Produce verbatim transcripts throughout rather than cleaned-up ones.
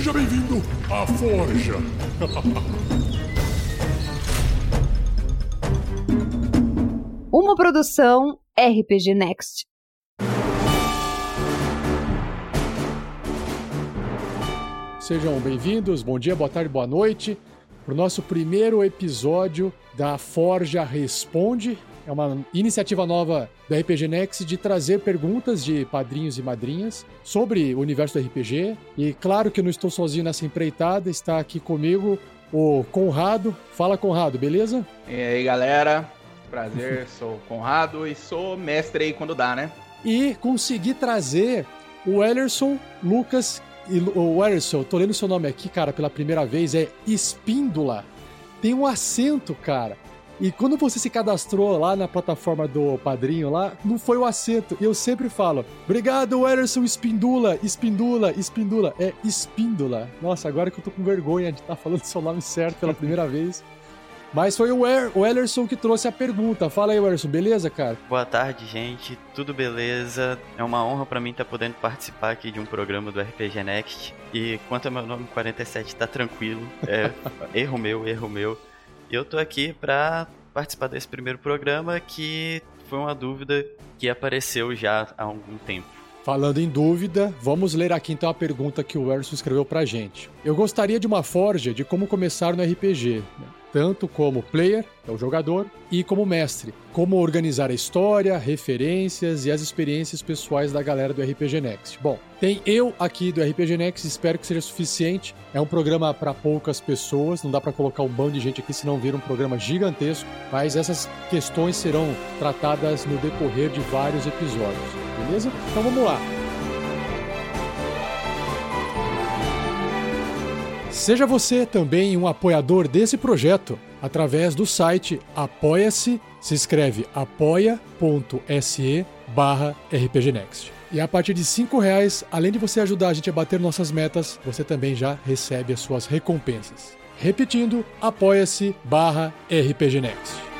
Seja bem-vindo à Forja. Uma produção R P G Next. Sejam bem-vindos, bom dia, boa tarde, boa noite, para o nosso primeiro episódio da Forja Responde. É uma iniciativa nova da R P G Next de trazer perguntas de padrinhos e madrinhas sobre o universo do R P G. E claro que eu não estou sozinho nessa empreitada, está aqui comigo o Conrado. Fala, Conrado, beleza? E aí, galera, prazer, sou o Conrado e sou mestre aí quando dá, né? E consegui trazer o Ellerson Lucas. E o Ellerson, tô lendo seu nome aqui, cara, pela primeira vez, é Espíndola. Tem um acento, cara. E quando você se cadastrou lá na plataforma do Padrinho lá, não foi o acento. E eu sempre falo, obrigado, Ellerson Espíndola, Espíndola, Espíndola. É Espíndola. Nossa, agora que eu tô com vergonha de estar falando seu nome certo pela primeira vez. Mas foi o, er- o Ellerson que trouxe a pergunta. Fala aí, Ellerson, beleza, cara? Boa tarde, gente. Tudo beleza? É uma honra pra mim estar podendo participar aqui de um programa do R P G Next. E quanto ao meu nome, quarenta e sete, tá tranquilo. É erro meu, erro meu. E eu tô aqui pra participar desse primeiro programa, que foi uma dúvida que apareceu já há algum tempo. Falando em dúvida, vamos ler aqui então a pergunta que o Ellerson escreveu pra gente. Eu gostaria de uma forja de como começar no R P G, né? Tanto como player, que é o jogador, e como mestre. Como organizar a história, referências e as experiências pessoais da galera do R P G Next. Bom, tem eu aqui do R P G Next, espero que seja suficiente. É um programa para poucas pessoas, não dá para colocar um bando de gente aqui, senão vira um programa gigantesco. Mas essas questões serão tratadas no decorrer de vários episódios, beleza? Então vamos lá. Seja você também um apoiador desse projeto através do site Apoia-se, se escreve apoia.se barra rpgnext. E a partir de cinco reais, além de você ajudar a gente a bater nossas metas, você também já recebe as suas recompensas. Repetindo, apoia-se barra rpgnext.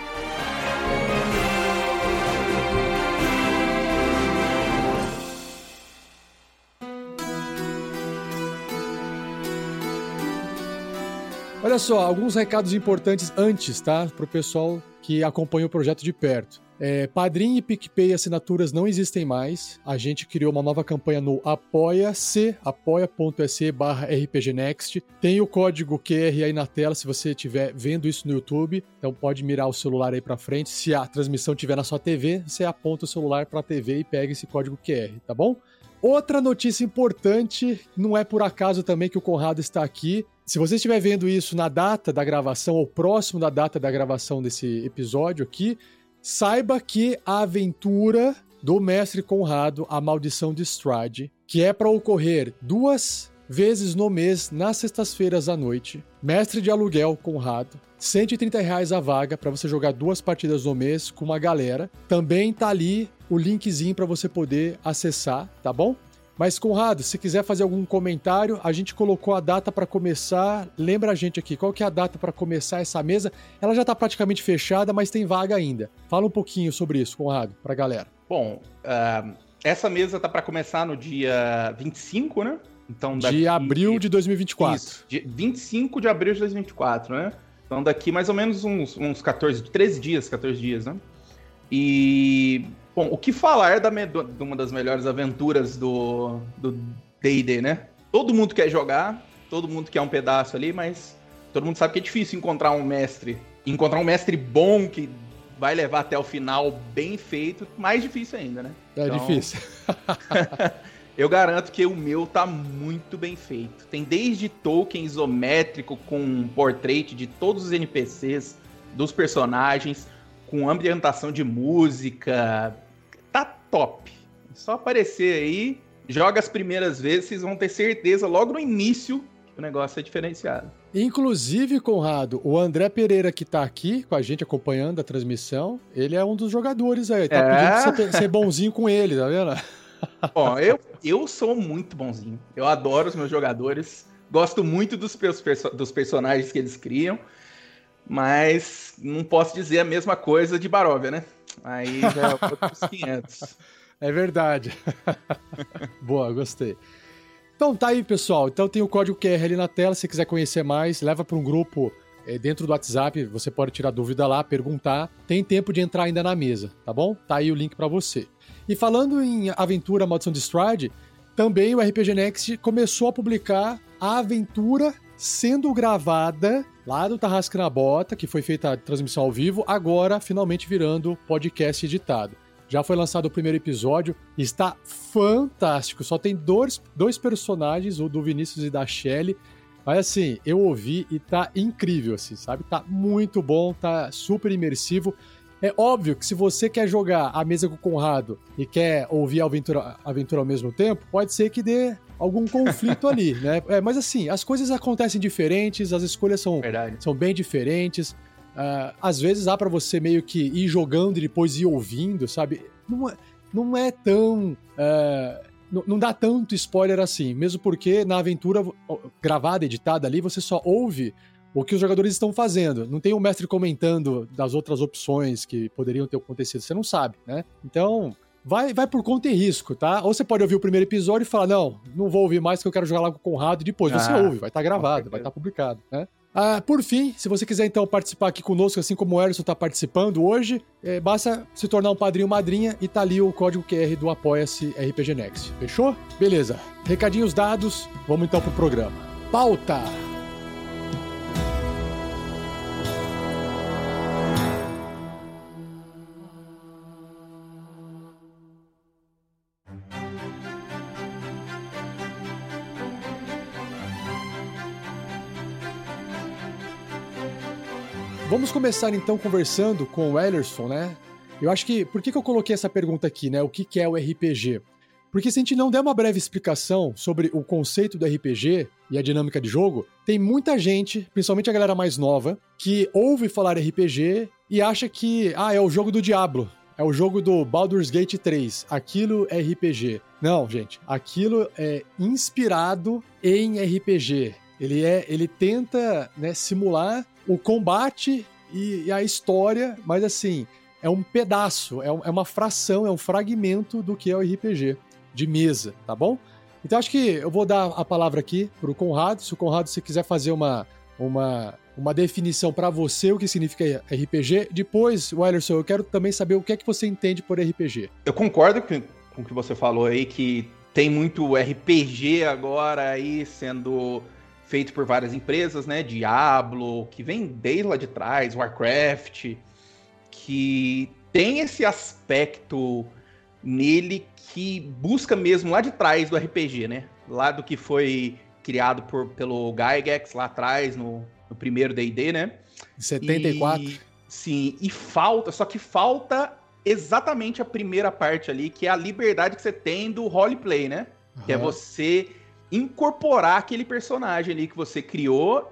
Olha só, alguns recados importantes antes, tá? Para o pessoal que acompanha o projeto de perto. É, Padrim e PicPay assinaturas não existem mais. A gente criou uma nova campanha no Apoia-se, apoia.se barra rpgnext. Tem o código Q R aí na tela se você estiver vendo isso no YouTube. Então pode mirar o celular aí para frente. Se a transmissão estiver na sua T V, você aponta o celular para a T V e pega esse código Q R, tá bom? Outra notícia importante, não é por acaso também que o Conrado está aqui. Se você estiver vendo isso na data da gravação, ou próximo da data da gravação desse episódio aqui, saiba que a aventura do Mestre Conrado, A Maldição de Strahd, que é para ocorrer duas vezes no mês, nas sextas-feiras à noite, Mestre de Aluguel Conrado, cento e trinta reais a vaga para você jogar duas partidas no mês com uma galera. Também tá ali o linkzinho para você poder acessar, tá bom? Mas, Conrado, se quiser fazer algum comentário, a gente colocou a data para começar. Lembra a gente aqui, qual que é a data para começar essa mesa? Ela já está praticamente fechada, mas tem vaga ainda. Fala um pouquinho sobre isso, Conrado, para a galera. Bom, uh, essa mesa tá para começar no dia vinte e cinco, né? Então, daqui... De abril de dois mil e vinte e quatro. Isso, de vinte e cinco de abril de dois mil e vinte e quatro, né? Então, daqui mais ou menos uns, uns quatorze, treze dias, quatorze dias, né? E... Bom, o que falar da me... de uma das melhores aventuras do D e D, né? Todo mundo quer jogar, todo mundo quer um pedaço ali, mas todo mundo sabe que é difícil encontrar um mestre. Encontrar um mestre bom que vai levar até o final bem feito, mais difícil ainda, né? É então... difícil. Eu garanto que o meu tá muito bem feito. Tem desde token isométrico com portrait de todos os N P Cs, dos personagens, com ambientação de música. Tá top. É só aparecer aí, joga as primeiras vezes, vocês vão ter certeza logo no início que o negócio é diferenciado. Inclusive, Conrado, o André Pereira que tá aqui com a gente acompanhando a transmissão, ele é um dos jogadores aí. Tá é? Pedindo pra você ser bonzinho com ele, tá vendo? Bom, eu, eu sou muito bonzinho. Eu adoro os meus jogadores. Gosto muito dos, perso- dos personagens que eles criam. Mas não posso dizer a mesma coisa de Baróvia, né? Aí já é outros quinhentos. É verdade. Boa, gostei. Então tá aí, pessoal. Então tem o código Q R ali na tela, se quiser conhecer mais, leva para um grupo é, dentro do WhatsApp, você pode tirar dúvida lá, perguntar. Tem tempo de entrar ainda na mesa, tá bom? Tá aí o link para você. E falando em aventura Maldição de Strahd, também o R P G Next começou a publicar a aventura sendo gravada lá do Tarrasque na Bota, que foi feita a transmissão ao vivo, agora finalmente virando podcast editado. Já foi lançado o primeiro episódio, está fantástico, só tem dois, dois personagens, o do Vinícius e da Shelly, mas assim, eu ouvi e tá incrível, assim, sabe? Tá muito bom, tá super imersivo. É óbvio que se você quer jogar a mesa com o Conrado e quer ouvir a aventura, a aventura ao mesmo tempo, pode ser que dê algum conflito ali, né? É, mas assim, as coisas acontecem diferentes, as escolhas são, são bem diferentes. Uh, às vezes dá pra você meio que ir jogando e depois ir ouvindo, sabe? Não é, não é tão... Uh, não, não dá tanto spoiler assim, mesmo porque na aventura gravada, editada ali, você só ouve o que os jogadores estão fazendo. Não tem o mestre comentando das outras opções que poderiam ter acontecido, você não sabe, né? Então, vai, vai por conta e risco, tá? Ou você pode ouvir o primeiro episódio e falar, não, não vou ouvir mais que eu quero jogar lá com o Conrado, e depois ah, você ouve, vai estar tá gravado, vai estar tá publicado, né? Ah, por fim, se você quiser então participar aqui conosco, assim como o Erison está participando hoje, é, basta se tornar um padrinho ou madrinha e tá ali o código Q R do Apoia-se R P G Next. Fechou? Beleza. Recadinhos dados, vamos então pro programa. Pauta! Vamos começar então conversando com o Ellerson, né? Eu acho que... Por que, que eu coloquei essa pergunta aqui, né? O que, que é o R P G? Porque se a gente não der uma breve explicação sobre o conceito do R P G e a dinâmica de jogo, tem muita gente, principalmente a galera mais nova, que ouve falar R P G e acha que, ah, é o jogo do Diablo, é o jogo do Baldur's Gate três, aquilo é R P G. Não, gente, aquilo é inspirado em R P G. Ele, é, ele tenta, né, simular o combate e, e a história, mas assim, é um pedaço, é, um, é uma fração, é um fragmento do que é o R P G de mesa, tá bom? Então acho que eu vou dar a palavra aqui pro Conrado, se o Conrado se quiser fazer uma, uma, uma definição para você, o que significa R P G. Depois, Ellerson, eu quero também saber o que é que você entende por R P G. Eu concordo com, com o que você falou aí, que tem muito R P G agora aí sendo feito por várias empresas, né? Diablo, que vem desde lá de trás, Warcraft, que tem esse aspecto nele que busca mesmo lá de trás do R P G, né? Lá do que foi criado por, pelo Gygax lá atrás, no, no primeiro D e D, né? setenta e quatro. E, sim, e falta, só que falta exatamente a primeira parte ali, que é a liberdade que você tem do roleplay, né? Uhum. Que é você incorporar aquele personagem ali que você criou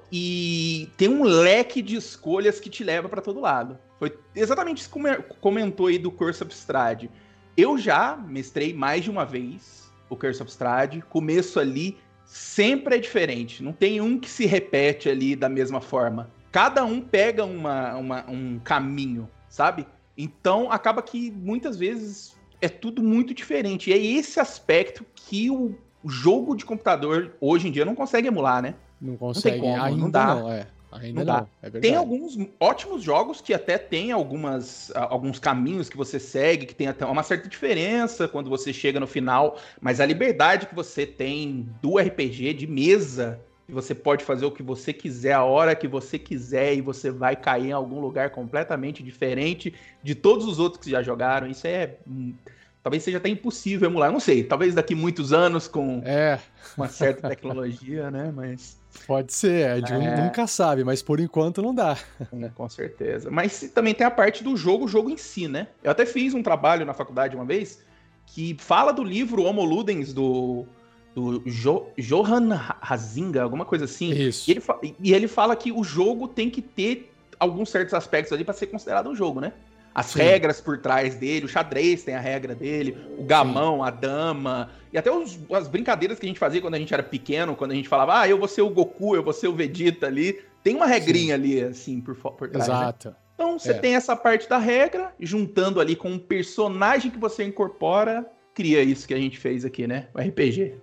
e ter um leque de escolhas que te leva pra todo lado. Foi exatamente isso que comentou aí do Curse of Strahd. Eu já mestrei mais de uma vez o Curse of Strahd. Começo ali sempre é diferente. Não tem um que se repete ali da mesma forma. Cada um pega uma, uma, um caminho, sabe? Então acaba que muitas vezes é tudo muito diferente. E é esse aspecto que o O jogo de computador, hoje em dia, não consegue emular, né? Não consegue, não tem como, ainda não dá. Não, é. Ainda não, não, dá. É verdade. Tem alguns ótimos jogos que até tem algumas, alguns caminhos que você segue, que tem até uma certa diferença quando você chega no final, mas a liberdade que você tem do R P G de mesa, que você pode fazer o que você quiser, a hora que você quiser, e você vai cair em algum lugar completamente diferente de todos os outros que já jogaram, isso é... Talvez seja até impossível emular, não sei. Talvez daqui muitos anos com é. uma certa tecnologia, né? Mas pode ser, a gente é. nunca sabe, mas por enquanto não dá. Com certeza. Mas também tem a parte do jogo, o jogo em si, né? Eu até fiz um trabalho na faculdade uma vez que fala do livro Homo Ludens do, do jo, Johann Huizinga, alguma coisa assim. Isso. E ele, e ele fala que o jogo tem que ter alguns certos aspectos ali para ser considerado um jogo, né? As Sim. regras por trás dele, o xadrez tem a regra dele, o gamão, Sim. a dama, e até os, as brincadeiras que a gente fazia quando a gente era pequeno, quando a gente falava, ah, eu vou ser o Goku, eu vou ser o Vegeta ali, tem uma regrinha Sim. ali, assim, por, por trás. Exato. Né? Então você é. tem essa parte da regra, juntando ali com um personagem que você incorpora, cria isso que a gente fez aqui, né? O R P G.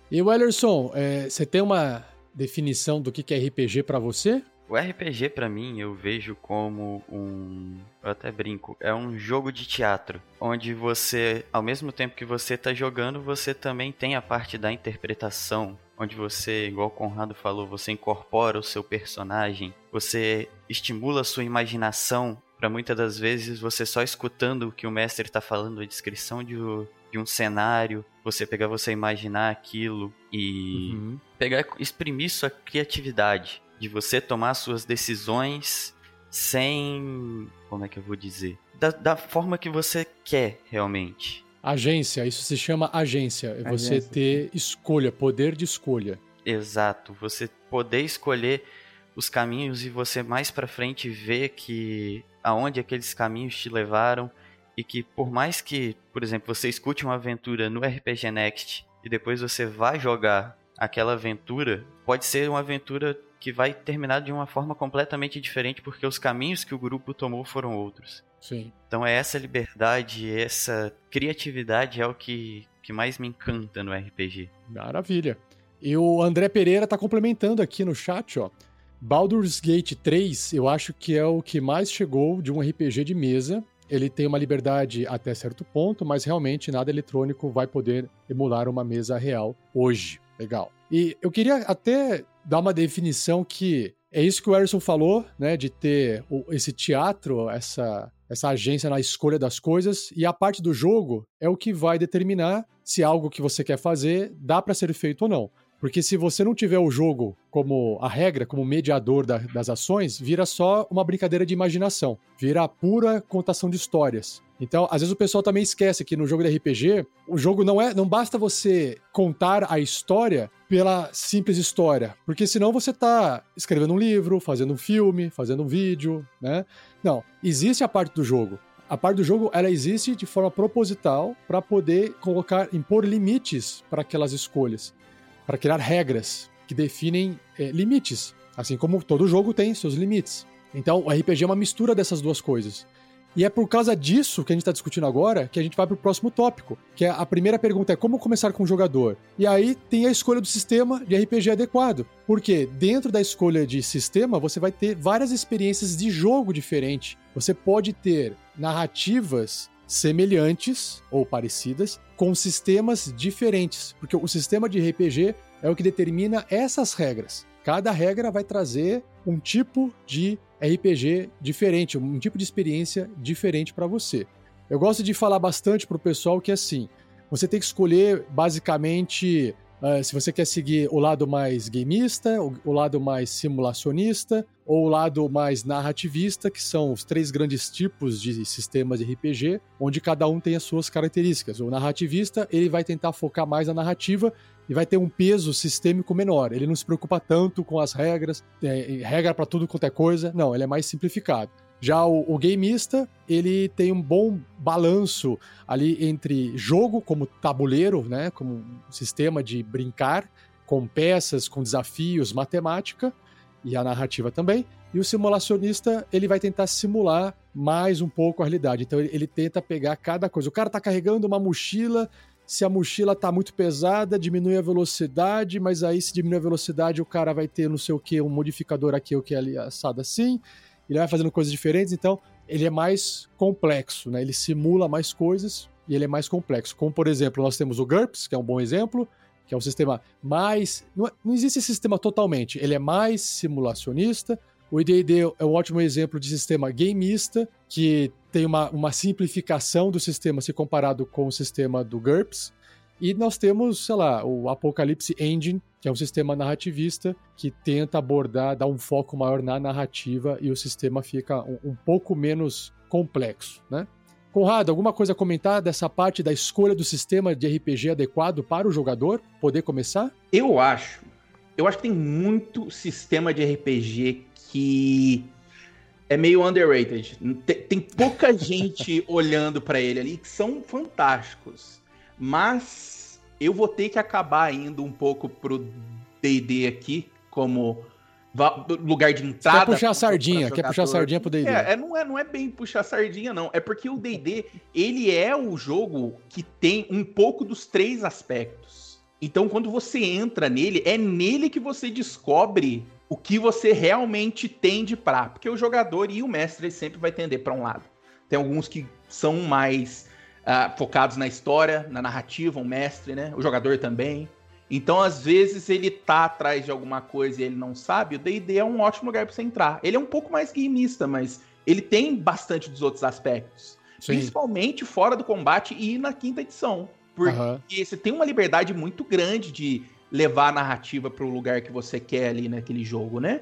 E o Ellerson, é, você tem uma definição do que é R P G pra você? O R P G, pra mim, eu vejo como um... Eu até brinco. É um jogo de teatro. Onde você, ao mesmo tempo que você tá jogando, você também tem a parte da interpretação. Onde você, igual o Conrado falou, você incorpora o seu personagem. Você estimula a sua imaginação. Pra muitas das vezes, você só escutando o que o mestre tá falando, a descrição de, de um cenário. Você pegar, você imaginar aquilo e uhum. pegar, exprimir sua criatividade. De você tomar suas decisões sem... Como é que eu vou dizer? Da, da forma que você quer, realmente. Agência, isso se chama agência. É você agência. ter escolha, poder de escolha. Exato, você poder escolher os caminhos e você mais pra frente ver que aonde aqueles caminhos te levaram e que por mais que, por exemplo, você escute uma aventura no R P G Next e depois você vá jogar aquela aventura, pode ser uma aventura que vai terminar de uma forma completamente diferente, porque os caminhos que o grupo tomou foram outros. Sim. Então é essa liberdade, essa criatividade é o que, que mais me encanta no R P G. Maravilha. E o André Pereira tá complementando aqui no chat, ó. Baldur's Gate três, eu acho que é o que mais chegou de um R P G de mesa. Ele tem uma liberdade até certo ponto, mas realmente nada eletrônico vai poder emular uma mesa real hoje. Legal. E eu queria até dar uma definição que é isso que o Erison falou, né, de ter o, esse teatro, essa, essa agência na escolha das coisas, e a parte do jogo é o que vai determinar se algo que você quer fazer dá para ser feito ou não. Porque se você não tiver o jogo como a regra, como mediador da, das ações, vira só uma brincadeira de imaginação. Vira a pura contação de histórias. Então, às vezes o pessoal também esquece que no jogo de R P G, o jogo não é, não basta você contar a história pela simples história. Porque senão você tá escrevendo um livro, fazendo um filme, fazendo um vídeo, né? Não, existe a parte do jogo. A parte do jogo, ela existe de forma proposital para poder colocar, impor limites para aquelas escolhas. Para criar regras que definem é, limites, assim como todo jogo tem seus limites. Então, o R P G é uma mistura dessas duas coisas. E é por causa disso que a gente está discutindo agora que a gente vai para o próximo tópico, que é a primeira pergunta é como começar com o jogador. E aí tem a escolha do sistema de R P G adequado, porque dentro da escolha de sistema você vai ter várias experiências de jogo diferentes. Você pode ter narrativas semelhantes ou parecidas com sistemas diferentes, porque o sistema de R P G é o que determina essas regras. Cada regra vai trazer um tipo de R P G diferente, um tipo de experiência diferente para você. Eu gosto de falar bastante pro pessoal que assim, você tem que escolher basicamente uh, se você quer seguir o lado mais gameista, o, o lado mais simulacionista ou o lado mais narrativista, que são os três grandes tipos de sistemas de R P G, onde cada um tem as suas características. O narrativista, ele vai tentar focar mais na narrativa e vai ter um peso sistêmico menor. Ele não se preocupa tanto com as regras, é, regra para tudo quanto é coisa. Não, ele é mais simplificado. Já o, o gameista, ele tem um bom balanço ali entre jogo como tabuleiro, né, como um sistema de brincar, com peças, com desafios, matemática, e a narrativa também. E o simulacionista, ele vai tentar simular mais um pouco a realidade. Então ele, ele tenta pegar cada coisa. O cara tá carregando uma mochila, se a mochila tá muito pesada, diminui a velocidade, mas aí se diminui a velocidade, o cara vai ter não sei o que, um modificador aqui, o que ali assado assim, ele vai fazendo coisas diferentes, então ele é mais complexo, né? Ele simula mais coisas e ele é mais complexo. Como, por exemplo, nós temos o GURPS, que é um bom exemplo, que é um sistema mais... Não, não existe esse sistema totalmente, ele é mais simulacionista. O D e D é um ótimo exemplo de sistema gameista, que tem uma, uma simplificação do sistema se comparado com o sistema do GURPS. E nós temos, sei lá, o Apocalypse Engine, que é um sistema narrativista que tenta abordar, dar um foco maior na narrativa e o sistema fica um, um pouco menos complexo, né? Conrado, alguma coisa a comentar dessa parte da escolha do sistema de R P G adequado para o jogador poder começar? Eu acho. Eu acho que tem muito sistema de R P G que é meio underrated. Tem, tem pouca gente olhando para ele ali que são fantásticos. Mas eu vou ter que acabar indo um pouco pro D e D aqui, como lugar de entrada. Quer puxar a sardinha, quer puxar a sardinha pro D e D. É, é, não, é, não é bem puxar a sardinha, não. É porque o D e D, ele é o jogo que tem um pouco dos três aspectos. Então, quando você entra nele, é nele que você descobre o que você realmente tende pra. Porque o jogador e o mestre sempre vai tender pra um lado. Tem alguns que são mais uh, focados na história, na narrativa, o mestre, né? O jogador também. Então, às vezes, ele tá atrás de alguma coisa e ele não sabe. O D e D é um ótimo lugar pra você entrar. Ele é um pouco mais gameista, mas ele tem bastante dos outros aspectos. Sim. Principalmente fora do combate e na quinta edição. Porque uhum. você tem uma liberdade muito grande de levar a narrativa para o lugar que você quer ali naquele jogo, né?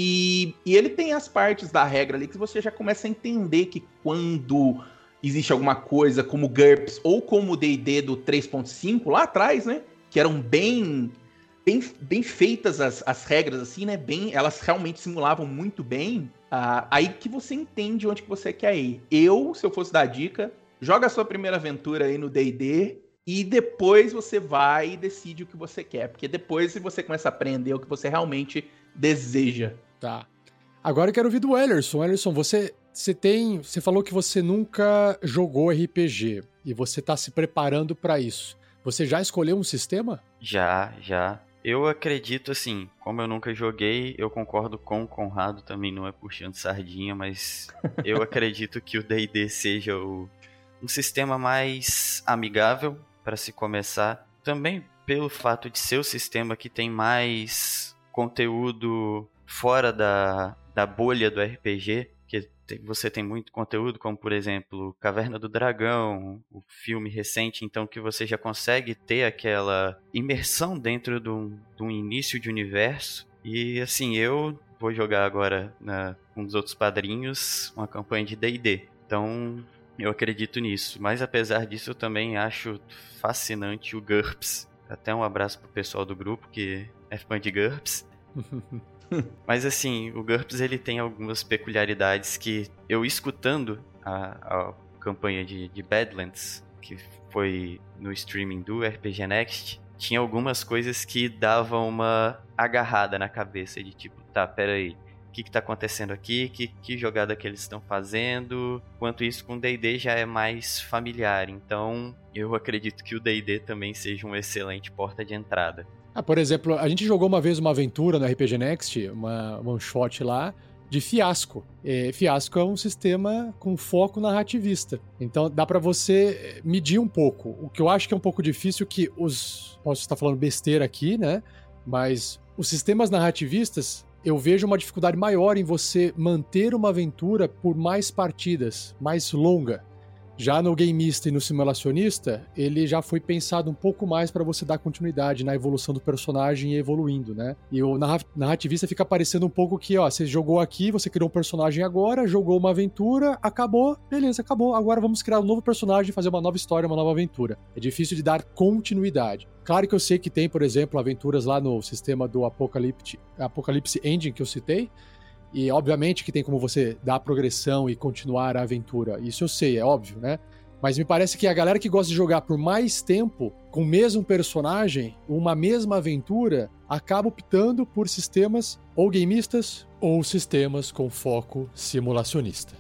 E, e ele tem as partes da regra ali que você já começa a entender que quando existe alguma coisa como GURPS ou como o D e D do três ponto cinco lá atrás, né? Que eram bem, bem, bem feitas as, as regras, assim, né? Bem, elas realmente simulavam muito bem. Uh, aí que você entende onde que você quer ir. Eu, se eu fosse dar dica, joga a sua primeira aventura aí no D e D e depois você vai e decide o que você quer. Porque depois você começa a aprender o que você realmente deseja. Tá. Agora eu quero ouvir do Ellerson. Ellerson, você, você tem... Você falou que você nunca jogou R P G e você tá se preparando pra isso. Você já escolheu um sistema? Já, já. Eu acredito, assim, como eu nunca joguei, eu concordo com o Conrado, também não é puxando sardinha, mas eu acredito que o D e D seja o, um sistema mais amigável para se começar. Também pelo fato de ser o sistema que tem mais conteúdo fora da, da bolha do R P G, que você tem muito conteúdo, como por exemplo Caverna do Dragão, o filme recente, então que você já consegue ter aquela imersão dentro de um, de um início de universo. E assim, eu vou jogar agora na, com os outros padrinhos uma campanha de D e D, então eu acredito nisso. Mas apesar disso eu também acho fascinante o GURPS. Até um abraço pro pessoal do grupo que é fã de GURPS. Mas assim, o GURPS ele tem algumas peculiaridades que eu escutando a, a campanha de, de Badlands, que foi no streaming do R P G Next, tinha algumas coisas que davam uma agarrada na cabeça de tipo, tá, peraí, o que que tá acontecendo aqui, que, que jogada que eles estão fazendo, enquanto isso com o D e D já é mais familiar, então eu acredito que o D e D também seja uma excelente porta de entrada. Ah, por exemplo, a gente jogou uma vez uma aventura no R P G Next, uma one shot lá, de Fiasco. E Fiasco é um sistema com foco narrativista. Então dá pra você medir um pouco. O que eu acho que é um pouco difícil que os... Posso estar falando besteira aqui, né? Mas os sistemas narrativistas, eu vejo uma dificuldade maior em você manter uma aventura por mais partidas, mais longa. Já no gameista e no simulacionista, ele já foi pensado um pouco mais para você dar continuidade na evolução do personagem e evoluindo, né? E o narrativista fica parecendo um pouco que, ó, você jogou aqui, você criou um personagem agora, jogou uma aventura, acabou, beleza, acabou. Agora vamos criar um novo personagem, fazer uma nova história, uma nova aventura. É difícil de dar continuidade. Claro que eu sei que tem, por exemplo, aventuras lá no sistema do Apocalypse, Apocalypse Engine que eu citei, e obviamente que tem como você dar progressão e continuar a aventura. Isso eu sei, é óbvio, né? Mas me parece que a galera que gosta de jogar por mais tempo com o mesmo personagem, uma mesma aventura, acaba optando por sistemas ou gameistas ou sistemas com foco simulacionista.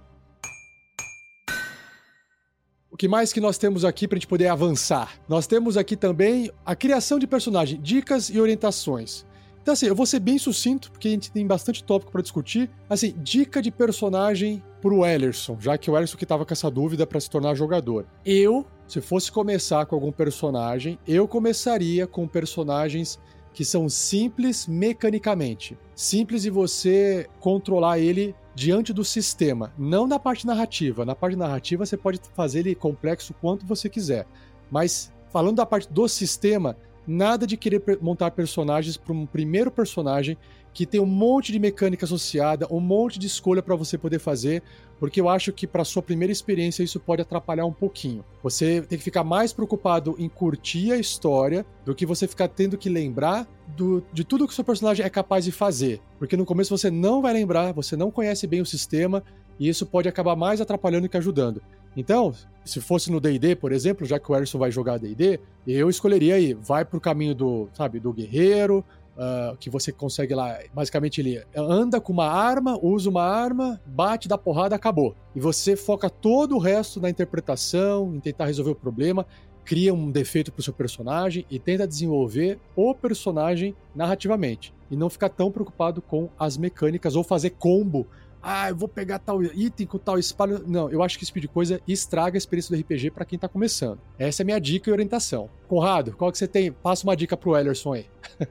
O que mais que nós temos aqui para a gente poder avançar? Nós temos aqui também a criação de personagem, dicas e orientações. Então, assim, eu vou ser bem sucinto, porque a gente tem bastante tópico pra discutir. Assim, dica de personagem pro Ellerson, já que o Ellerson que tava com essa dúvida pra se tornar jogador. Eu, se fosse começar com algum personagem, eu começaria com personagens que são simples mecanicamente. Simples de você controlar ele diante do sistema, não na parte narrativa. Na parte narrativa você pode fazer ele complexo quanto você quiser. Mas, falando da parte do sistema... Nada de querer montar personagens para um primeiro personagem que tem um monte de mecânica associada, um monte de escolha para você poder fazer, porque eu acho que para sua primeira experiência isso pode atrapalhar um pouquinho. Você tem que ficar mais preocupado em curtir a história do que você ficar tendo que lembrar do, de tudo que o seu personagem é capaz de fazer. Porque no começo você não vai lembrar, você não conhece bem o sistema, e isso pode acabar mais atrapalhando que ajudando. Então, se fosse no D e D, por exemplo, já que o Ellerson vai jogar D e D, eu escolheria aí, vai pro caminho do, sabe, do guerreiro, uh, que você consegue lá, basicamente ele anda com uma arma, usa uma arma, bate, dá porrada, acabou. E você foca todo o resto na interpretação, em tentar resolver o problema. cria um defeito pro seu personagem e tenta desenvolver o personagem narrativamente. E não ficar tão preocupado com as mecânicas ou fazer combo. Ah, eu vou pegar tal item com tal espalho. Não, eu acho que esse tipo de coisa estraga a experiência do R P G pra quem tá começando. Essa é a minha dica e orientação. Conrado, qual que você tem? Passa uma dica pro Ellerson aí.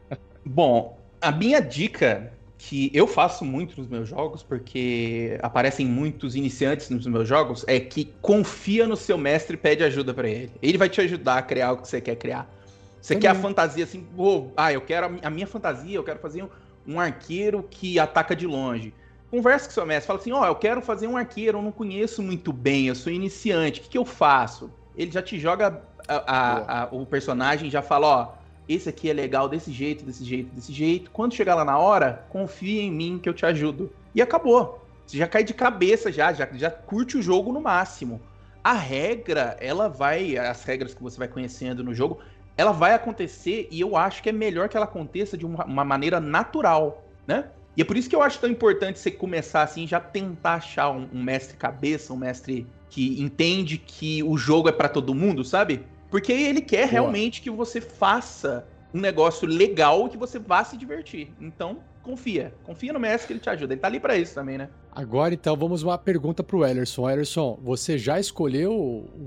Bom, a minha dica, que eu faço muito nos meus jogos, porque aparecem muitos iniciantes nos meus jogos, é que confia no seu mestre e pede ajuda pra ele. Ele vai te ajudar a criar o que você quer criar. Você quer a fantasia assim, oh, ah, eu quero a minha fantasia, eu quero fazer um, um arqueiro que ataca de longe. Conversa com o seu mestre, fala assim, ó, oh, eu quero fazer um arqueiro, eu não conheço muito bem, eu sou iniciante, o que, que eu faço? Ele já te joga a, a, a, o personagem, já fala, ó, oh, esse aqui é legal desse jeito, desse jeito, desse jeito. Quando chegar lá na hora, confia em mim que eu te ajudo. E acabou. Você já cai de cabeça já, já, já curte o jogo no máximo. A regra, ela vai, as regras que você vai conhecendo no jogo, ela vai acontecer e eu acho que é melhor que ela aconteça de uma, uma maneira natural, né? E é por isso que eu acho tão importante você começar assim, já tentar achar um, um mestre cabeça, um mestre que entende que o jogo é pra todo mundo, sabe? Porque ele quer Boa. realmente que você faça um negócio legal e que você vá se divertir. Então, confia. Confia no mestre que ele te ajuda. Ele tá ali pra isso também, né? Agora, então, vamos uma pergunta pro Ellerson. Ellerson, você já escolheu o,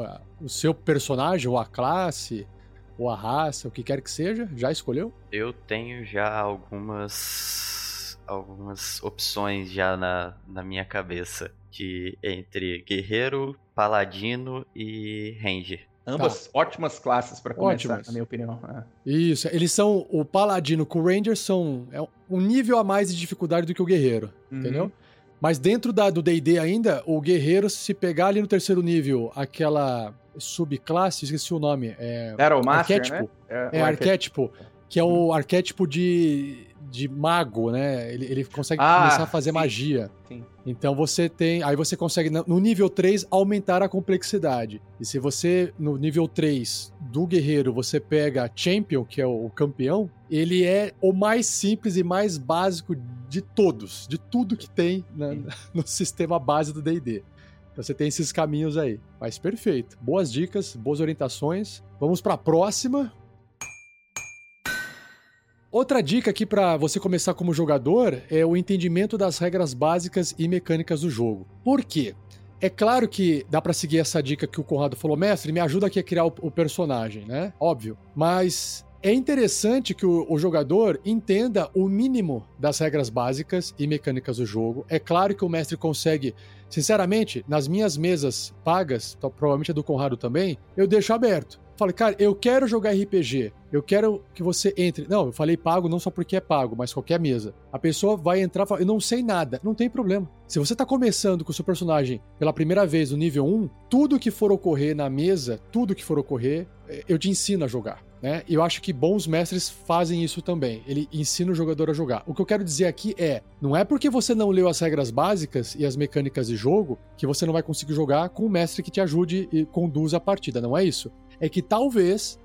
o seu personagem, ou a classe, ou a raça, o que quer que seja? Já escolheu? Eu tenho já algumas... algumas opções já na, na minha cabeça, que entre guerreiro, paladino e ranger. Ambas tá. ótimas classes para começar, Ótimas. na minha opinião. É. Isso, eles são, o paladino com o ranger são é um nível a mais de dificuldade do que o guerreiro, uhum. entendeu? Mas dentro da, do D e D ainda, o guerreiro, se pegar ali no terceiro nível, aquela subclasse, esqueci o nome, é Battle Master, arquétipo, né? É, é arquétipo, que é o arquétipo de, de mago, né? Ele, ele consegue ah, começar a fazer sim, magia. Sim. Então você tem... Aí você consegue, no nível três, aumentar a complexidade. E se você, no nível três do guerreiro, você pega Champion, que é o campeão, ele é o mais simples e mais básico de todos, de tudo que tem na, no sistema base do D e D. Então você tem esses caminhos aí. Mas perfeito. Boas dicas, boas orientações. Vamos para a próxima. Outra dica aqui para você começar como jogador é o entendimento das regras básicas e mecânicas do jogo. Por quê? É claro que dá para seguir essa dica que o Conrado falou, mestre, me ajuda aqui a criar o, o personagem, né? Óbvio. Mas é interessante que o, o jogador entenda o mínimo das regras básicas e mecânicas do jogo. É claro que o mestre consegue, sinceramente, nas minhas mesas pagas, provavelmente a do Conrado também, eu deixo aberto. Falei, cara, eu quero jogar R P G, eu quero que você entre. Não, eu falei pago não só porque é pago, mas qualquer mesa. A pessoa vai entrar e fala, eu não sei nada. Não tem problema. Se você tá começando com o seu personagem pela primeira vez no nível um, tudo que for ocorrer na mesa, tudo que for ocorrer, eu te ensino a jogar. Né? E eu acho que bons mestres fazem isso também. Ele ensina o jogador a jogar. O que eu quero dizer aqui é, não é porque você não leu as regras básicas e as mecânicas de jogo que você não vai conseguir jogar com um mestre que te ajude e conduza a partida. Não é isso. É que talvez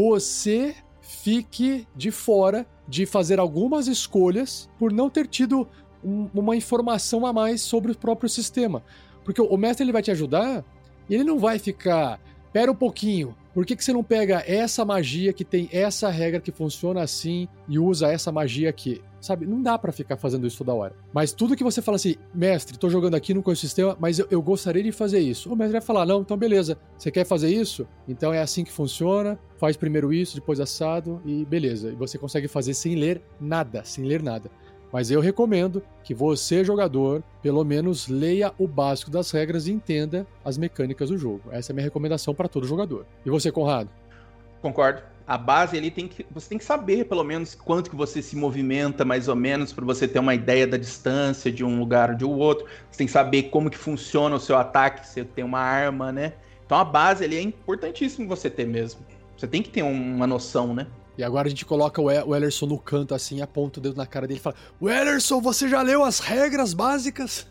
você fique de fora de fazer algumas escolhas por não ter tido um, uma informação a mais sobre o próprio sistema. Porque o mestre ele vai te ajudar e ele não vai ficar... Pera um pouquinho, por que, que você não pega essa magia que tem essa regra que funciona assim e usa essa magia aqui? Sabe, não dá pra ficar fazendo isso toda hora. Mas tudo que você fala assim, mestre, tô jogando aqui, não conheço o sistema, mas eu, eu gostaria de fazer isso. O mestre vai falar, não, então beleza, você quer fazer isso? Então é assim que funciona, faz primeiro isso, depois assado e beleza. E você consegue fazer sem ler nada, sem ler nada. Mas eu recomendo que você, jogador, pelo menos leia o básico das regras e entenda as mecânicas do jogo. Essa é a minha recomendação para todo jogador. E você, Conrado? Concordo. A base ali tem que... Você tem que saber, pelo menos, quanto que você se movimenta, mais ou menos, para você ter uma ideia da distância de um lugar ou de outro. Você tem que saber como que funciona o seu ataque, se você tem uma arma, né? Então a base ali é importantíssimo você ter mesmo. Você tem que ter uma noção, né? E agora a gente coloca o Ellerson no canto assim, aponta o dedo na cara dele e fala, o Ellerson, você já leu as regras básicas?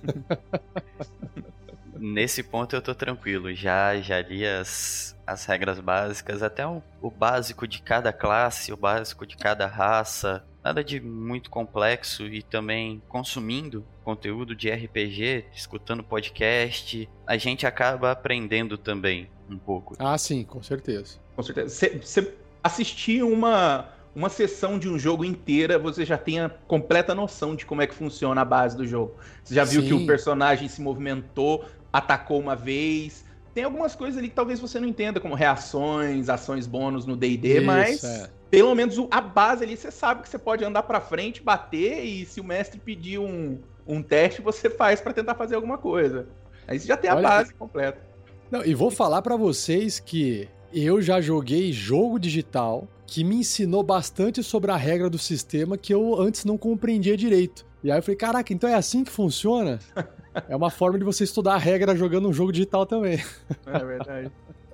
Nesse ponto eu tô tranquilo, já, já li as, as regras básicas, até o, o básico de cada classe, o básico de cada raça, nada de muito complexo e também consumindo conteúdo de R P G, escutando podcast, a gente acaba aprendendo também um pouco. Ah, sim, com certeza. Com certeza. Você assistir uma, uma sessão de um jogo inteira, você já tem a completa noção de como é que funciona a base do jogo. Você já viu Sim. que o personagem se movimentou, atacou uma vez. Tem algumas coisas ali que talvez você não entenda, como reações, ações bônus no D e D, Isso, mas é. pelo menos a base ali você sabe que você pode andar pra frente, bater, e se o mestre pedir um, um teste, você faz pra tentar fazer alguma coisa. Aí você já tem a Olha, base completa. Não, e vou falar pra vocês que eu já joguei jogo digital que me ensinou bastante sobre a regra do sistema que eu antes não compreendia direito. E aí eu falei, caraca, então é assim que funciona? É uma forma de você estudar a regra jogando um jogo digital também. É verdade.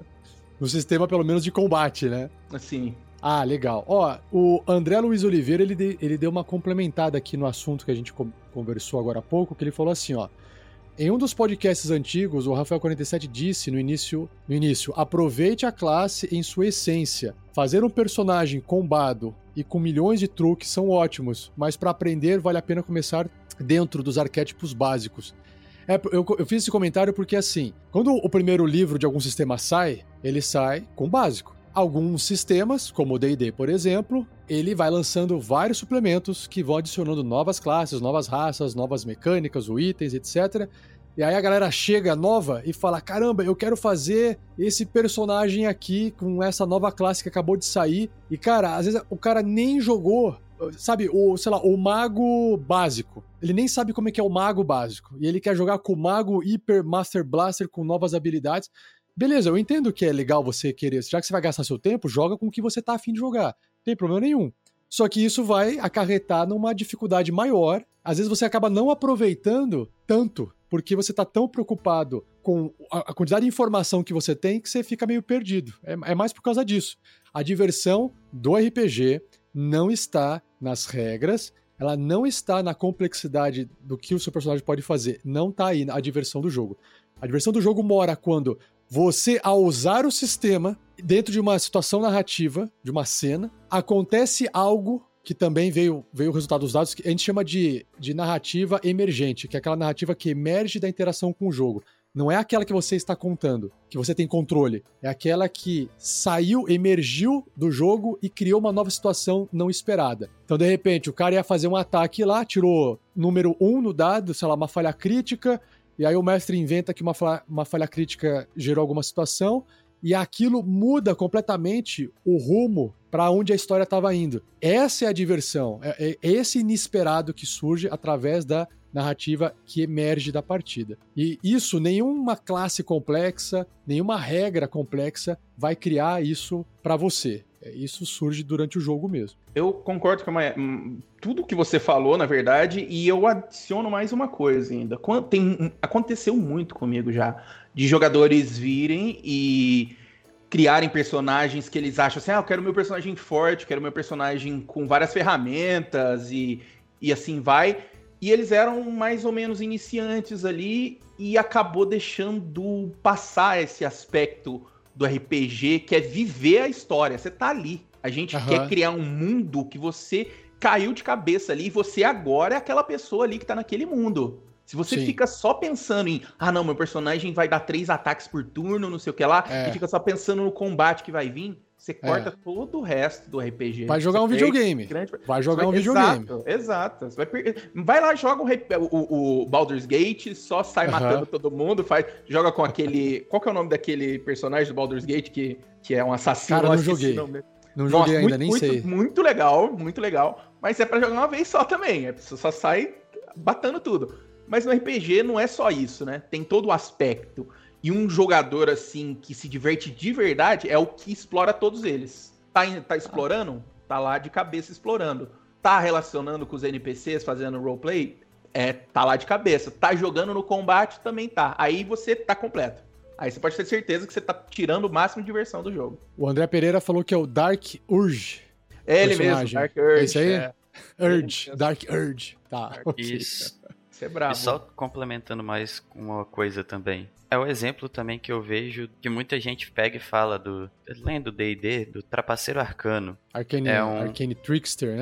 No sistema, pelo menos, de combate, né? Assim. Ah, legal. Ó, o André Luiz Oliveira, ele, de, ele deu uma complementada aqui no assunto que a gente com, conversou agora há pouco, que ele falou assim, ó. Em um dos podcasts antigos, o Rafael quarenta e sete disse no início, no início, aproveite a classe em sua essência. Fazer um personagem combado e com milhões de truques são ótimos, mas para aprender vale a pena começar dentro dos arquétipos básicos. É, eu, eu fiz esse comentário porque, assim, quando o primeiro livro de algum sistema sai, ele sai com o básico. Alguns sistemas, como o D e D, por exemplo, ele vai lançando vários suplementos que vão adicionando novas classes, novas raças, novas mecânicas, itens, etcétera. E aí a galera chega nova e fala, caramba, eu quero fazer esse personagem aqui com essa nova classe que acabou de sair. E, cara, às vezes o cara nem jogou, sabe, o, sei lá, o mago básico. Ele nem sabe como é que é o mago básico. E ele quer jogar com o mago Hyper Master Blaster com novas habilidades. Beleza, eu entendo que é legal você querer, já que você vai gastar seu tempo, joga com o que você tá afim de jogar. Não tem problema nenhum. Só que isso vai acarretar numa dificuldade maior. Às vezes você acaba não aproveitando tanto, porque você tá tão preocupado com a quantidade de informação que você tem que você fica meio perdido. É, é mais por causa disso. A diversão do R P G não está nas regras, ela não está na complexidade do que o seu personagem pode fazer. Não tá aí a diversão do jogo. A diversão do jogo mora quando você, ao usar o sistema, dentro de uma situação narrativa, de uma cena, acontece algo que também veio, veio o resultado dos dados, que a gente chama de, de narrativa emergente, que é aquela narrativa que emerge da interação com o jogo. Não é aquela que você está contando, que você tem controle. É aquela que saiu, emergiu do jogo e criou uma nova situação não esperada. Então, de repente, o cara ia fazer um ataque lá, tirou número um no dado, sei lá, uma falha crítica, e aí o mestre inventa que uma falha, uma falha crítica gerou alguma situação, e aquilo muda completamente o rumo para onde a história estava indo. Essa é a diversão, é, é esse inesperado que surge através da narrativa que emerge da partida. E isso, nenhuma classe complexa, nenhuma regra complexa vai criar isso para você. Isso surge durante o jogo mesmo. Eu concordo com a, tudo que você falou, na verdade, e eu adiciono mais uma coisa ainda. Tem, aconteceu muito comigo já, de jogadores virem e criarem personagens que eles acham assim, ah, eu quero meu personagem forte, quero meu personagem com várias ferramentas e, e assim vai. E eles eram mais ou menos iniciantes ali e acabou deixando passar esse aspecto do R P G, que é viver a história. Você tá ali. A gente uhum. quer criar um mundo que você caiu de cabeça ali e você agora é aquela pessoa ali que tá naquele mundo. Se você Sim. fica só pensando em, ah não, meu personagem vai dar três ataques por turno, não sei o que lá, é. e fica só pensando no combate que vai vir, você corta é. todo o resto do R P G. Vai jogar você um videogame. Grande... Vai jogar vai... um videogame. Exato, exato. Você vai, per... vai lá, joga o, o, o Baldur's Gate, só sai uhum. matando todo mundo, faz... joga com aquele... Qual que é o nome daquele personagem do Baldur's Gate que, que é um assassino? Cara, não joguei. Não Nossa, joguei ainda, muito, nem muito, sei. Muito legal, muito legal. Mas é pra jogar uma vez só também. A pessoa só sai batendo tudo. Mas no R P G não é só isso, né? Tem todo o aspecto. E um jogador, assim, que se diverte de verdade é o que explora todos eles. Tá, tá explorando? Tá lá de cabeça explorando. Tá relacionando com os N P Cs, fazendo roleplay? É, tá lá de cabeça. Tá jogando no combate? Também tá. Aí você tá completo. Aí você pode ter certeza que você tá tirando o máximo de diversão do jogo. O André Pereira falou que é o Dark Urge. É ele mesmo, Dark Urge. É isso aí? É. Urge, Dark Urge. Tá. Isso. Você é bravo. E só complementando mais uma coisa também. É o exemplo também que eu vejo que muita gente pega e fala do... Lendo D e D, do Trapaceiro Arcano. Arcane, é um... Arcane Trickster, né?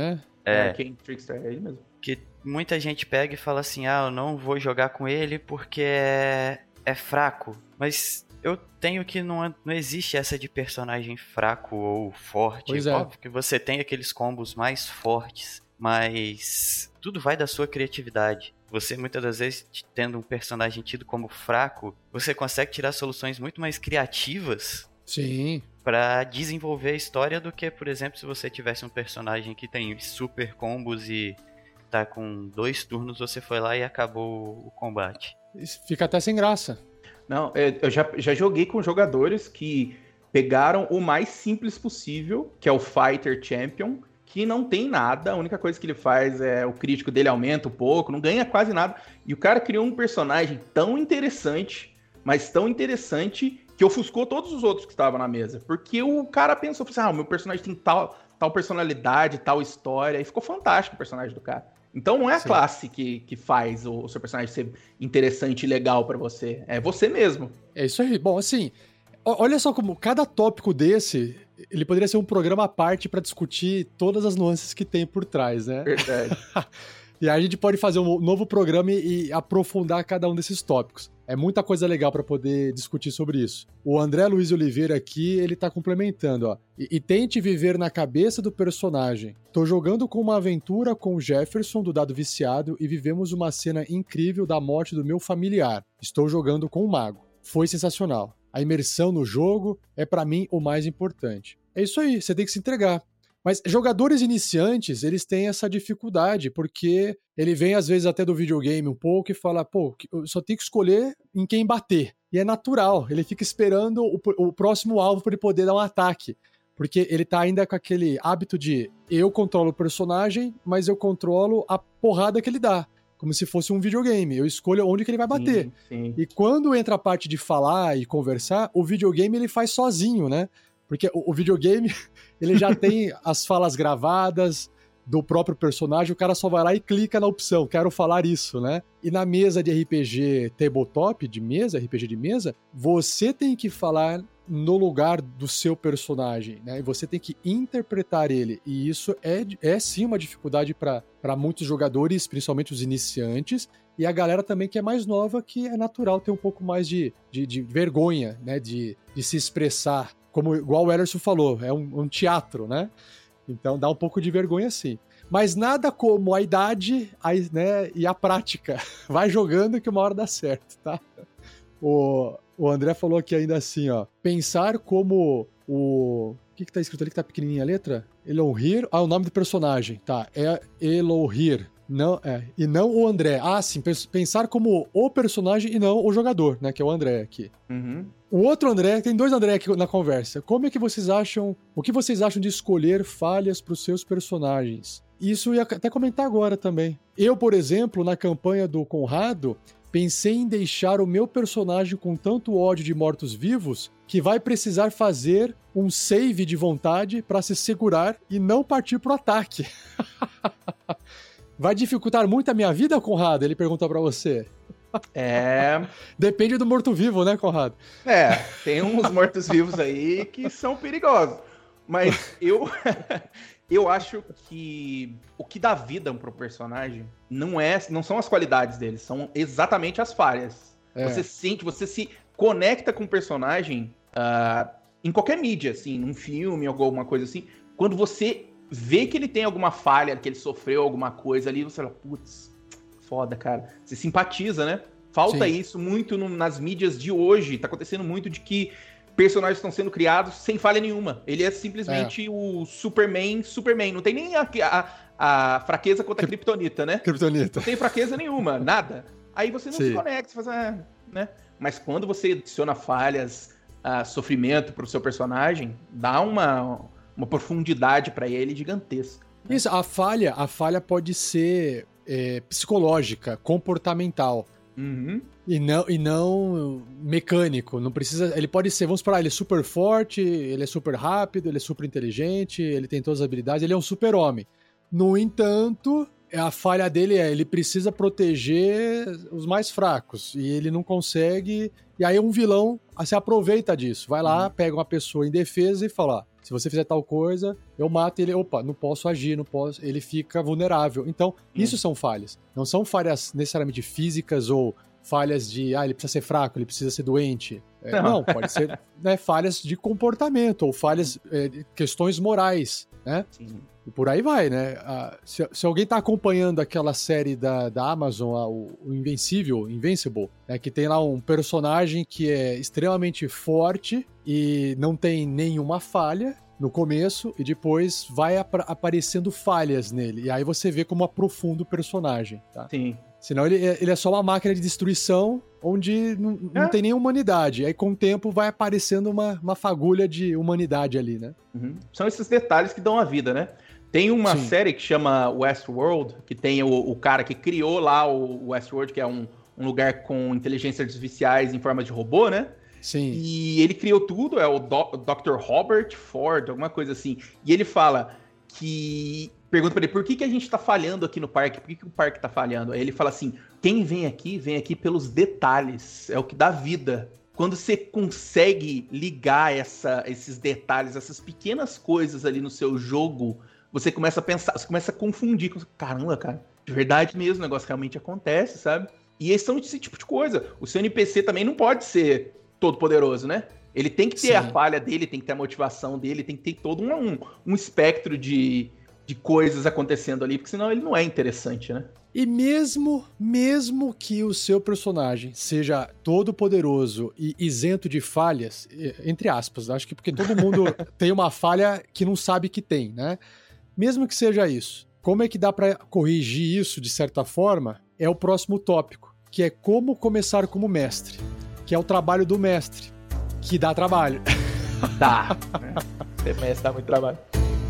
É, Arcane Trickster, é ele mesmo. Que muita gente pega e fala assim, ah, eu não vou jogar com ele porque é, é fraco. Mas eu tenho que não, não existe essa de personagem fraco ou forte. Pois é. Óbvio que você tem aqueles combos mais fortes, mas tudo vai da sua criatividade. Você, muitas das vezes, tendo um personagem tido como fraco, você consegue tirar soluções muito mais criativas. Sim. Pra desenvolver a história do que, por exemplo, se você tivesse um personagem que tem super combos e tá com dois turnos, você foi lá e acabou o combate. Isso fica até sem graça. Não, eu já, já joguei com jogadores que pegaram o mais simples possível, que é o Fighter Champion, que não tem nada, a única coisa que ele faz é o crítico dele aumenta um pouco, não ganha quase nada. E o cara criou um personagem tão interessante, mas tão interessante, que ofuscou todos os outros que estavam na mesa. Porque o cara pensou, assim, ah, o meu personagem tem tal, tal personalidade, tal história, e ficou fantástico o personagem do cara. Então não é a Sim. classe que, que faz o, o seu personagem ser interessante e legal pra você, é você mesmo. É isso aí. Bom, assim, olha só como cada tópico desse, ele poderia ser um programa à parte pra discutir todas as nuances que tem por trás, né? Verdade. E aí a gente pode fazer um novo programa e aprofundar cada um desses tópicos. É muita coisa legal para poder discutir sobre isso. O André Luiz Oliveira aqui, ele tá complementando, ó. E, e tente viver na cabeça do personagem. Tô jogando com uma aventura com o Jefferson do Dado Viciado e vivemos uma cena incrível da morte do meu familiar. Estou jogando com o mago. Foi sensacional. A imersão no jogo é para mim o mais importante. É isso aí, você tem que se entregar. Mas jogadores iniciantes, eles têm essa dificuldade, porque ele vem às vezes até do videogame um pouco e fala, pô, eu só tenho que escolher em quem bater. E é natural, ele fica esperando o, o próximo alvo para ele poder dar um ataque. Porque ele tá ainda com aquele hábito de eu controlo o personagem, mas eu controlo a porrada que ele dá. Como se fosse um videogame, eu escolho onde que ele vai bater. Sim, sim. E quando entra a parte de falar e conversar, o videogame ele faz sozinho, né? Porque o, o videogame, ele já tem as falas gravadas do próprio personagem, o cara só vai lá e clica na opção, quero falar isso, né? E na mesa de R P G tabletop, de mesa, R P G de mesa, você tem que falar no lugar do seu personagem, né? E você tem que interpretar ele. E isso é, é sim uma dificuldade para muitos jogadores, principalmente os iniciantes, e a galera também que é mais nova, que é natural ter um pouco mais de, de, de vergonha, né? De, de se expressar. Como igual o Ellerson falou, é um, um teatro, né? Então dá um pouco de vergonha sim. Mas nada como a idade a, né, e a prática. Vai jogando que uma hora dá certo, tá? O, o André falou aqui ainda assim, ó. Pensar como o... O que que tá escrito ali que tá pequenininha a letra? Elohir. Ah, o nome do personagem. Tá, é Elohir. Não, é, e não o André. Ah, sim, pensar como o personagem e não o jogador, né? Que é o André aqui. Uhum. O outro André, tem dois André aqui na conversa. Como é que vocês acham, o que vocês acham de escolher falhas para os seus personagens? Isso eu ia até comentar agora também. Eu, por exemplo, na campanha do Conrado, pensei em deixar o meu personagem com tanto ódio de mortos-vivos que vai precisar fazer um save de vontade para se segurar e não partir pro ataque. Vai dificultar muito a minha vida, Conrado? Ele pergunta pra você. É... Depende do morto-vivo, né, Conrado? É, tem uns mortos-vivos aí que são perigosos. Mas eu... eu acho que o que dá vida pro personagem não, é, não são as qualidades dele, são exatamente as falhas. É. Você sente, você se conecta com o personagem uh, em qualquer mídia, assim, num filme ou alguma coisa assim. Quando você vê que ele tem alguma falha, que ele sofreu alguma coisa ali, você fala, putz, foda, cara. Você simpatiza, né? Falta Sim. isso muito no, nas mídias de hoje. Tá acontecendo muito de que personagens estão sendo criados sem falha nenhuma. Ele é simplesmente é. o Superman, Superman. Não tem nem a, a, a fraqueza contra a Kryptonita, né? Kryptonita. Não tem fraqueza nenhuma, nada. Aí você não Sim. se conecta, você faz, ah, né? Mas quando você adiciona falhas, uh, sofrimento pro seu personagem, dá uma... uma profundidade para ele gigantesca. Isso, a falha, a falha pode ser é, psicológica, comportamental. Uhum. E não, e não mecânico. Não precisa. Ele pode ser, vamos falar, ele é super forte, ele é super rápido, ele é super inteligente, ele tem todas as habilidades, ele é um super-homem. No entanto, a falha dele é, ele precisa proteger os mais fracos. E ele não consegue. E aí um vilão se aproveita disso. Vai lá, uhum. pega uma pessoa indefesa e fala, ó, Se você fizer tal coisa, eu mato ele. Opa, não posso agir, não posso. Ele fica vulnerável. Então, hum. isso são falhas. Não são falhas necessariamente físicas ou falhas de, ah, ele precisa ser fraco, ele precisa ser doente. É, não. não, pode ser né, falhas de comportamento ou falhas, é, questões morais, né? Sim. E por aí vai, né? Ah, se, se alguém tá acompanhando aquela série da, da Amazon, ah, o, o Invencível, Invincible, né, que tem lá um personagem que é extremamente forte e não tem nenhuma falha no começo e depois vai ap- aparecendo falhas nele. E aí você vê como aprofunda o personagem, tá? Sim. Senão ele, ele é só uma máquina de destruição onde não, não é. tem nem humanidade. Aí com o tempo vai aparecendo uma, uma fagulha de humanidade ali, né? Uhum. São esses detalhes que dão a vida, né? Tem uma Sim. série que chama Westworld, que tem o, o cara que criou lá o Westworld, que é um, um lugar com inteligências artificiais em forma de robô, né? Sim. E ele criou tudo, é o Do- doutor Robert Ford, alguma coisa assim. E ele fala que... Pergunta pra ele, por que, que a gente tá falhando aqui no parque? Por que, que o parque tá falhando? Aí ele fala assim, quem vem aqui, vem aqui pelos detalhes. É o que dá vida. Quando você consegue ligar essa, esses detalhes, essas pequenas coisas ali no seu jogo, você começa a pensar, você começa a confundir. Caramba, cara, de verdade mesmo, o negócio realmente acontece, sabe? E esses são esse tipo de coisa. O seu N P C também não pode ser todo poderoso, né? Ele tem que ter Sim. a falha dele, tem que ter a motivação dele, tem que ter todo um, um, um espectro de... de coisas acontecendo ali, porque senão ele não é interessante, né? E mesmo, mesmo que o seu personagem seja todo poderoso e isento de falhas, entre aspas, acho que porque todo mundo tem uma falha que não sabe que tem, né? Mesmo que seja isso, como é que dá pra corrigir isso de certa forma? É o próximo tópico, que é como começar como mestre, que é o trabalho do mestre, que dá trabalho. Dá. Ser mestre dá muito trabalho.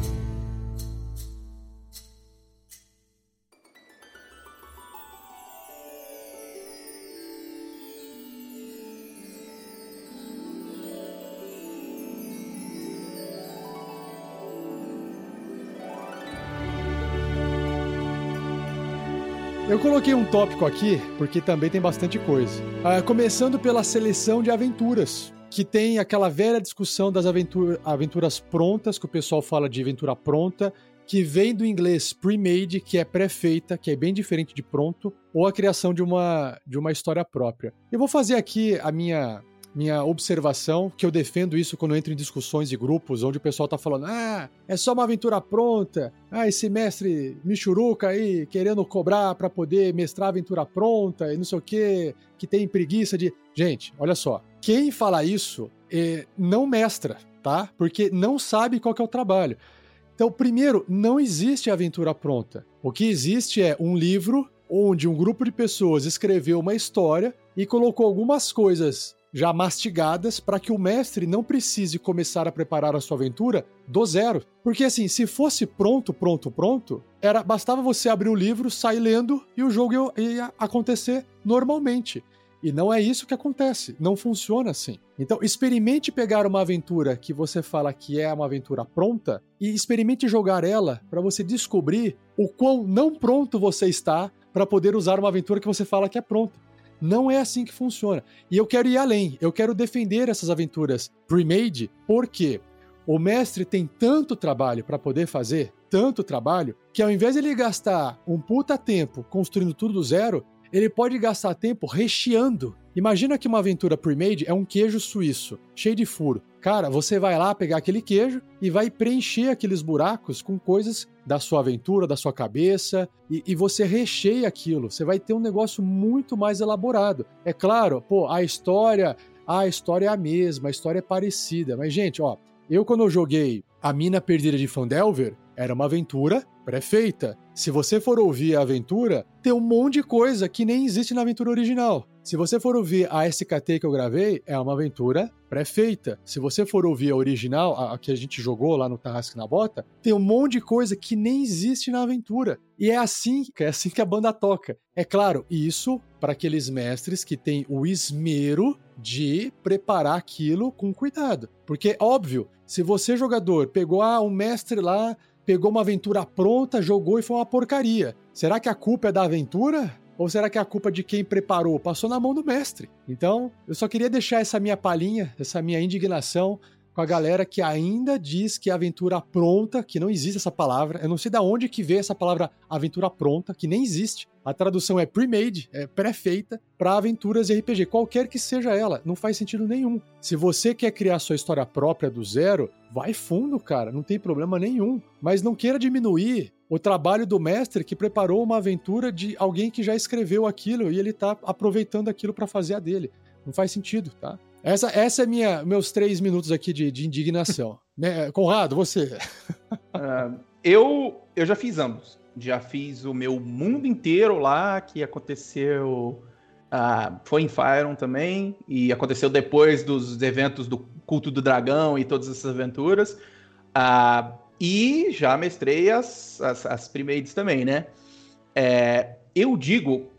Eu coloquei um tópico aqui, porque também tem bastante coisa. Ah, começando pela seleção de aventuras, que tem aquela velha discussão das aventura, aventuras prontas, que o pessoal fala de aventura pronta, que vem do inglês pre-made, que é pré-feita, que é bem diferente de pronto, ou a criação de uma, de uma história própria. Eu vou fazer aqui a minha... minha observação, que eu defendo isso quando eu entro em discussões de grupos, onde o pessoal tá falando, ah, é só uma aventura pronta, ah, esse mestre Michuruca aí, querendo cobrar pra poder mestrar a aventura pronta, e não sei o quê, que tem preguiça de... Gente, olha só, quem fala isso é, não mestra, tá? Porque não sabe qual que é o trabalho. Então, primeiro, não existe aventura pronta. O que existe é um livro onde um grupo de pessoas escreveu uma história e colocou algumas coisas já mastigadas para que o mestre não precise começar a preparar a sua aventura do zero. Porque assim, se fosse pronto, pronto, pronto, era, bastava você abrir o livro, sair lendo e o jogo ia, ia acontecer normalmente. E não é isso que acontece, não funciona assim. Então, experimente pegar uma aventura que você fala que é uma aventura pronta e experimente jogar ela para você descobrir o quão não pronto você está para poder usar uma aventura que você fala que é pronta. Não é assim que funciona. E eu quero ir além. Eu quero defender essas aventuras pre-made, porque o mestre tem tanto trabalho para poder fazer, tanto trabalho, que ao invés de ele gastar um puta tempo construindo tudo do zero, ele pode gastar tempo recheando. Imagina que uma aventura pre-made é um queijo suíço, cheio de furo. Cara, você vai lá pegar aquele queijo e vai preencher aqueles buracos com coisas da sua aventura, da sua cabeça, e, e você recheia aquilo. Você vai ter um negócio muito mais elaborado. É claro, pô, a história, a história é a mesma, a história é parecida. Mas, gente, ó, eu quando eu joguei A Mina Perdida de Phandelver, era uma aventura pré-feita. Se você for ouvir a aventura, tem um monte de coisa que nem existe na aventura original. Se você for ouvir a S K T que eu gravei, é uma aventura pré-feita. Se você for ouvir a original, a, a que a gente jogou lá no Tarrasque na Bota, tem um monte de coisa que nem existe na aventura. E é assim, é assim que a banda toca. É claro, isso para aqueles mestres que têm o esmero de preparar aquilo com cuidado. Porque, óbvio, se você, jogador, pegou ah, um mestre lá, pegou uma aventura pronta, jogou e foi uma porcaria. Será que a culpa é da aventura? Ou será que é a culpa de quem preparou? Passou na mão do mestre. Então, eu só queria deixar essa minha palhinha, essa minha indignação com a galera que ainda diz que a aventura pronta, que não existe essa palavra, eu não sei de onde que veio essa palavra aventura pronta, que nem existe. A tradução é pre-made, é pré-feita para aventuras e R P G, qualquer que seja ela, não faz sentido nenhum. Se você quer criar sua história própria do zero, vai fundo, cara, não tem problema nenhum. Mas não queira diminuir o trabalho do mestre que preparou uma aventura de alguém que já escreveu aquilo e ele tá aproveitando aquilo para fazer a dele. Não faz sentido, tá? Essa, essa é minha, meus três minutos aqui de, de indignação. Conrado, você? Uh, eu, eu já fiz ambos. Já fiz o meu mundo inteiro lá, que aconteceu... Uh, foi em Faerun também, e aconteceu depois dos eventos do Culto do Dragão e todas essas aventuras. Uh, e já mestrei as, as, as pre-mades também, né? É, eu digo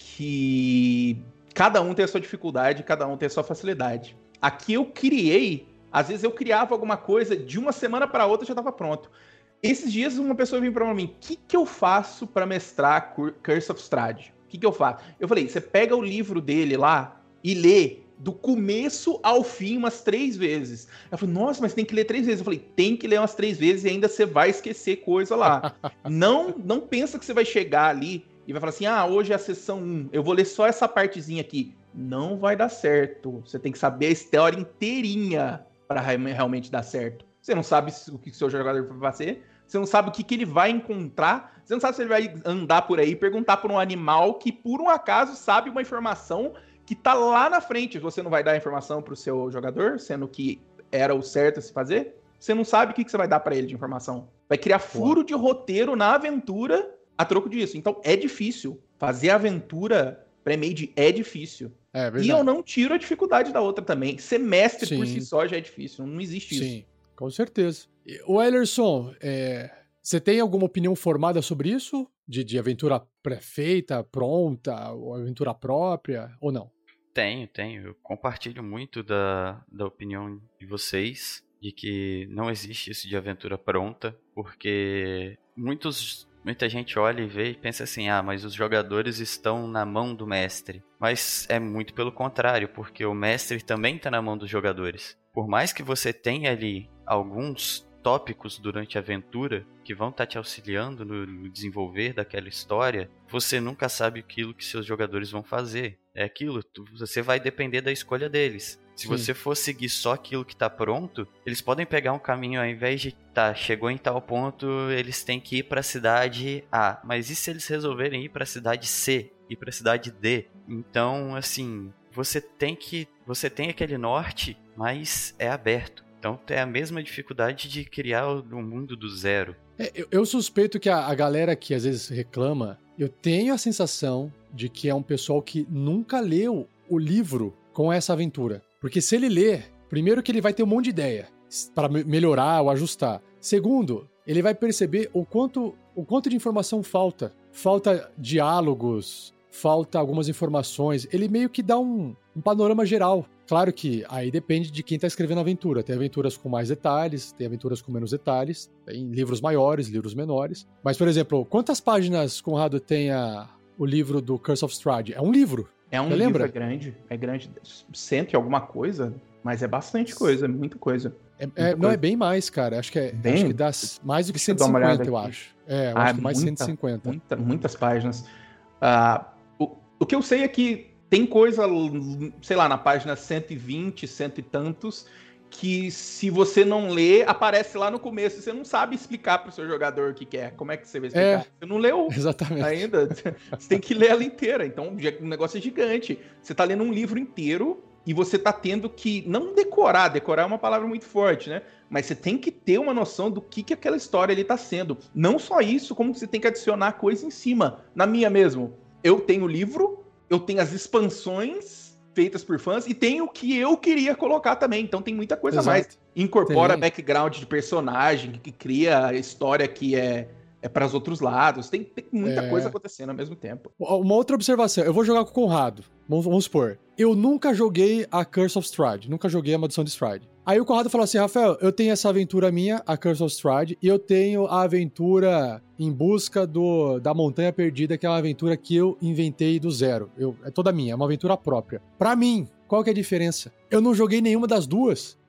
que cada um tem a sua dificuldade, cada um tem a sua facilidade. Aqui eu criei, às vezes eu criava alguma coisa, de uma semana para outra já estava pronto. Esses dias uma pessoa veio para mim, o que, que eu faço para mestrar Curse of Strahd? O que, que eu faço? Eu falei, você pega o livro dele lá e lê do começo ao fim umas três vezes. Ela falou, nossa, mas tem que ler três vezes. Eu falei, tem que ler umas três vezes e ainda você vai esquecer coisa lá. não, não pensa que você vai chegar ali e vai falar assim, ah, hoje é a sessão um, eu vou ler só essa partezinha aqui. Não vai dar certo. Você tem que saber a história inteirinha para realmente dar certo. Você não sabe o que o seu jogador vai fazer, você não sabe o que, que ele vai encontrar, você não sabe se ele vai andar por aí e perguntar por um animal que, por um acaso, sabe uma informação que tá lá na frente. Você não vai dar a informação pro seu jogador, sendo que era o certo a se fazer. Você não sabe o que, que você vai dar para ele de informação. Vai criar furo de roteiro na aventura a troco disso. Então, é difícil. Fazer a aventura pré-made é difícil. É, e eu não tiro a dificuldade da outra também. Ser mestre Sim. por si só já é difícil. Não existe isso. Sim, com certeza. O Ellerson, é, você tem alguma opinião formada sobre isso? De, de aventura pré-feita, pronta, ou aventura própria, ou não? Tenho, tenho. Eu compartilho muito da, da opinião de vocês, de que não existe isso de aventura pronta, porque muitos... Muita gente olha e vê e pensa assim, ah, mas os jogadores estão na mão do mestre. Mas é muito pelo contrário, porque o mestre também está na mão dos jogadores. Por mais que você tenha ali alguns tópicos durante a aventura que vão estar te auxiliando no desenvolver daquela história, você nunca sabe aquilo que seus jogadores vão fazer. É aquilo, você vai depender da escolha deles. Se Sim. você for seguir só aquilo que tá pronto, eles podem pegar um caminho, ao invés de, tá, chegou em tal ponto, eles têm que ir pra cidade A. Mas e se eles resolverem ir pra cidade C? Ir pra cidade D? Então, assim, você tem que, você tem aquele norte, mas é aberto. Então, é a mesma dificuldade de criar o mundo do zero. É, eu, eu suspeito que a, a galera que às vezes reclama, eu tenho a sensação de que é um pessoal que nunca leu o livro com essa aventura. Porque se ele ler, primeiro que ele vai ter um monte de ideia para melhorar ou ajustar. Segundo, ele vai perceber o quanto, o quanto de informação falta. Falta diálogos, falta algumas informações. Ele meio que dá um, um panorama geral. Claro que aí depende de quem está escrevendo a aventura. Tem aventuras com mais detalhes, tem aventuras com menos detalhes, tem livros maiores, livros menores. Mas, por exemplo, quantas páginas, Conrado, tem a, o livro do Curse of Strahd? É um livro. É um Você livro, lembra? é grande, é grande, cento e alguma coisa, mas é bastante coisa, é muita coisa. É, muita é, coisa. Não é bem mais, cara, acho que, é, acho que dá mais do que cento e cinquenta, eu acho. É, eu ah, acho que mais muita, cento e cinquenta. Muita, muitas páginas. Uh, o, o que eu sei é que tem coisa, sei lá, na página cento e vinte, cento e tantos, que se você não lê, aparece lá no começo. Você não sabe explicar pro seu jogador o que, que é. Como é que você vai explicar? É, você não leu exatamente. ainda. Você tem que ler ela inteira. Então, o negócio é gigante. Você tá lendo um livro inteiro e você tá tendo que, não decorar, decorar é uma palavra muito forte, né? Mas você tem que ter uma noção do que, que aquela história ali tá sendo. Não só isso, como você tem que adicionar coisa em cima. Na minha mesmo, eu tenho o livro, eu tenho as expansões feitas por fãs, e tem o que eu queria colocar também, então tem muita coisa Exato. mais. Incorpora tem. background de personagem, que cria história que é, é para os outros lados, tem, tem muita é. coisa acontecendo ao mesmo tempo. Uma outra observação, eu vou jogar com o Conrado, vamos, vamos supor, eu nunca joguei a Curse of Strahd, nunca joguei a Maldição de Strahd. Aí o Conrado falou assim, Rafael, eu tenho essa aventura minha, a Curse of Strahd, e eu tenho a aventura em busca do, da Montanha Perdida, que é uma aventura que eu inventei do zero. Eu, é toda minha, é uma aventura própria. Pra mim, qual que é a diferença? Eu não joguei nenhuma das duas.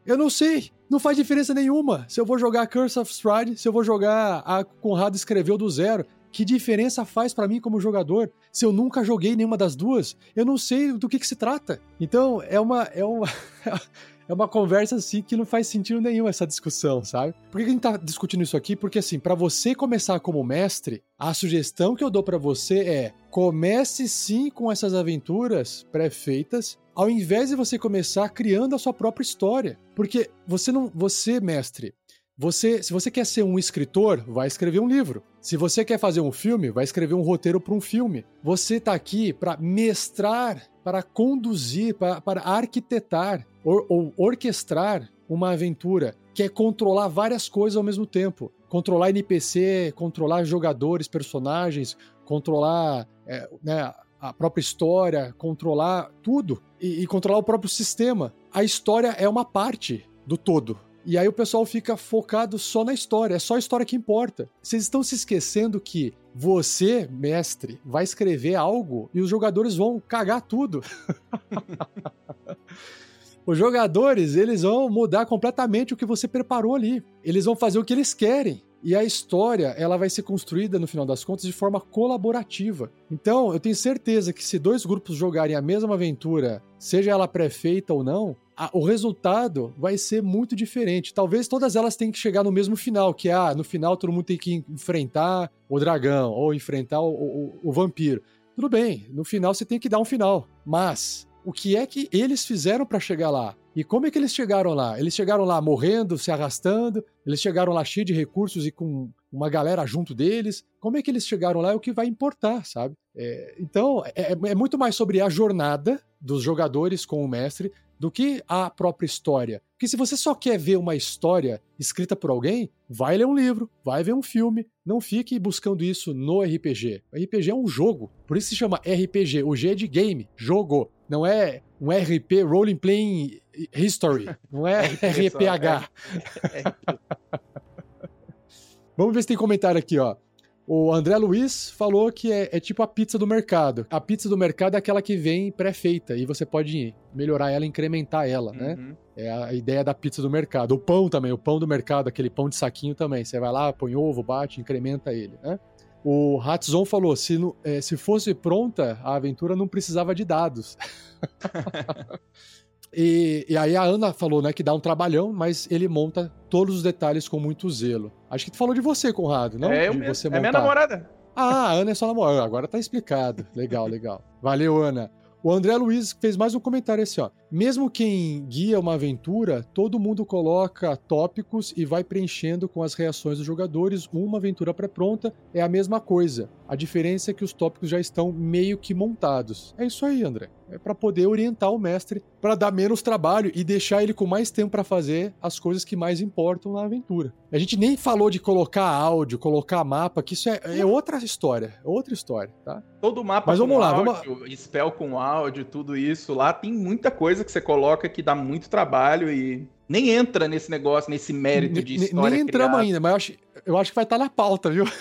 Eu não sei. Não faz diferença nenhuma. Se eu vou jogar Curse of Strahd, se eu vou jogar a Conrado escreveu do zero, que diferença faz pra mim como jogador? Se eu nunca joguei nenhuma das duas, eu não sei do que, que se trata. Então, é uma... É uma... É uma conversa, assim, que não faz sentido nenhum essa discussão, sabe? Por que a gente tá discutindo isso aqui? Porque, assim, pra você começar como mestre, a sugestão que eu dou pra você é comece, sim, com essas aventuras pré-feitas, ao invés de você começar criando a sua própria história. Porque você não... Você, mestre... Você, se você quer ser um escritor, vai escrever um livro. Se você quer fazer um filme, vai escrever um roteiro para um filme. Você tá aqui para mestrar, para conduzir, para, para arquitetar ou, ou orquestrar uma aventura, que é controlar várias coisas ao mesmo tempo. Controlar N P C, controlar jogadores, personagens, controlar é, né, a própria história, controlar tudo e, e controlar o próprio sistema. A história é uma parte do todo. E aí o pessoal fica focado só na história, é só a história que importa. Vocês estão se esquecendo que você, mestre, vai escrever algo e os jogadores vão cagar tudo. Os jogadores, eles vão mudar completamente o que você preparou ali. Eles vão fazer o que eles querem. E a história, ela vai ser construída, no final das contas, de forma colaborativa. Então, eu tenho certeza que se dois grupos jogarem a mesma aventura, seja ela pré-feita ou não, a, o resultado vai ser muito diferente. Talvez todas elas tenham que chegar no mesmo final, que é, ah, no final todo mundo tem que enfrentar o dragão, ou enfrentar o, o, o vampiro. Tudo bem, no final você tem que dar um final. Mas, o que é que eles fizeram para chegar lá? E como é que eles chegaram lá? Eles chegaram lá morrendo, se arrastando, eles chegaram lá cheios de recursos e com uma galera junto deles. Como é que eles chegaram lá é o que vai importar, sabe? É, então, é, é muito mais sobre a jornada dos jogadores com o mestre do que a própria história. Porque se você só quer ver uma história escrita por alguém, vai ler um livro, vai ver um filme, não fique buscando isso no R P G. O R P G é um jogo, por isso se chama R P G. O G é de game, jogo. Não é um R P, Role Playing History. Não é R P H. Vamos ver se tem comentário aqui, ó. O André Luiz falou que é, é tipo a pizza do mercado. A pizza do mercado é aquela que vem pré-feita e você pode melhorar ela, incrementar ela, né? Uhum. É a ideia da pizza do mercado. O pão também, o pão do mercado, aquele pão de saquinho também. Você vai lá, põe ovo, bate, incrementa ele, né? O Hatzon falou, se, é, se fosse pronta, a aventura não precisava de dados. E, e aí a Ana falou, né, que dá um trabalhão, mas ele monta todos os detalhes com muito zelo. Acho que tu falou de você, Conrado, não? É, eu de mesmo. Você É montar. minha namorada. Ah, a Ana é sua namorada. Agora tá explicado. Legal, legal. Valeu, Ana. O André Luiz fez mais um comentário assim, ó. Mesmo quem guia uma aventura, todo mundo coloca tópicos e vai preenchendo com as reações dos jogadores. Uma aventura pré-pronta é a mesma coisa. A diferença é que os tópicos já estão meio que montados. É isso aí, André. É para poder orientar o mestre, para dar menos trabalho e deixar ele com mais tempo para fazer as coisas que mais importam na aventura. A gente nem falou de colocar áudio, colocar mapa, que isso é, é outra história, é outra história, tá? Todo mapa Mas vamos com lá, áudio, vamos... spell com áudio, tudo isso lá, tem muita coisa que você coloca que dá muito trabalho e nem entra nesse negócio, nesse mérito de história. Nem entramos criada. ainda, mas eu acho, eu acho que vai estar na pauta, viu?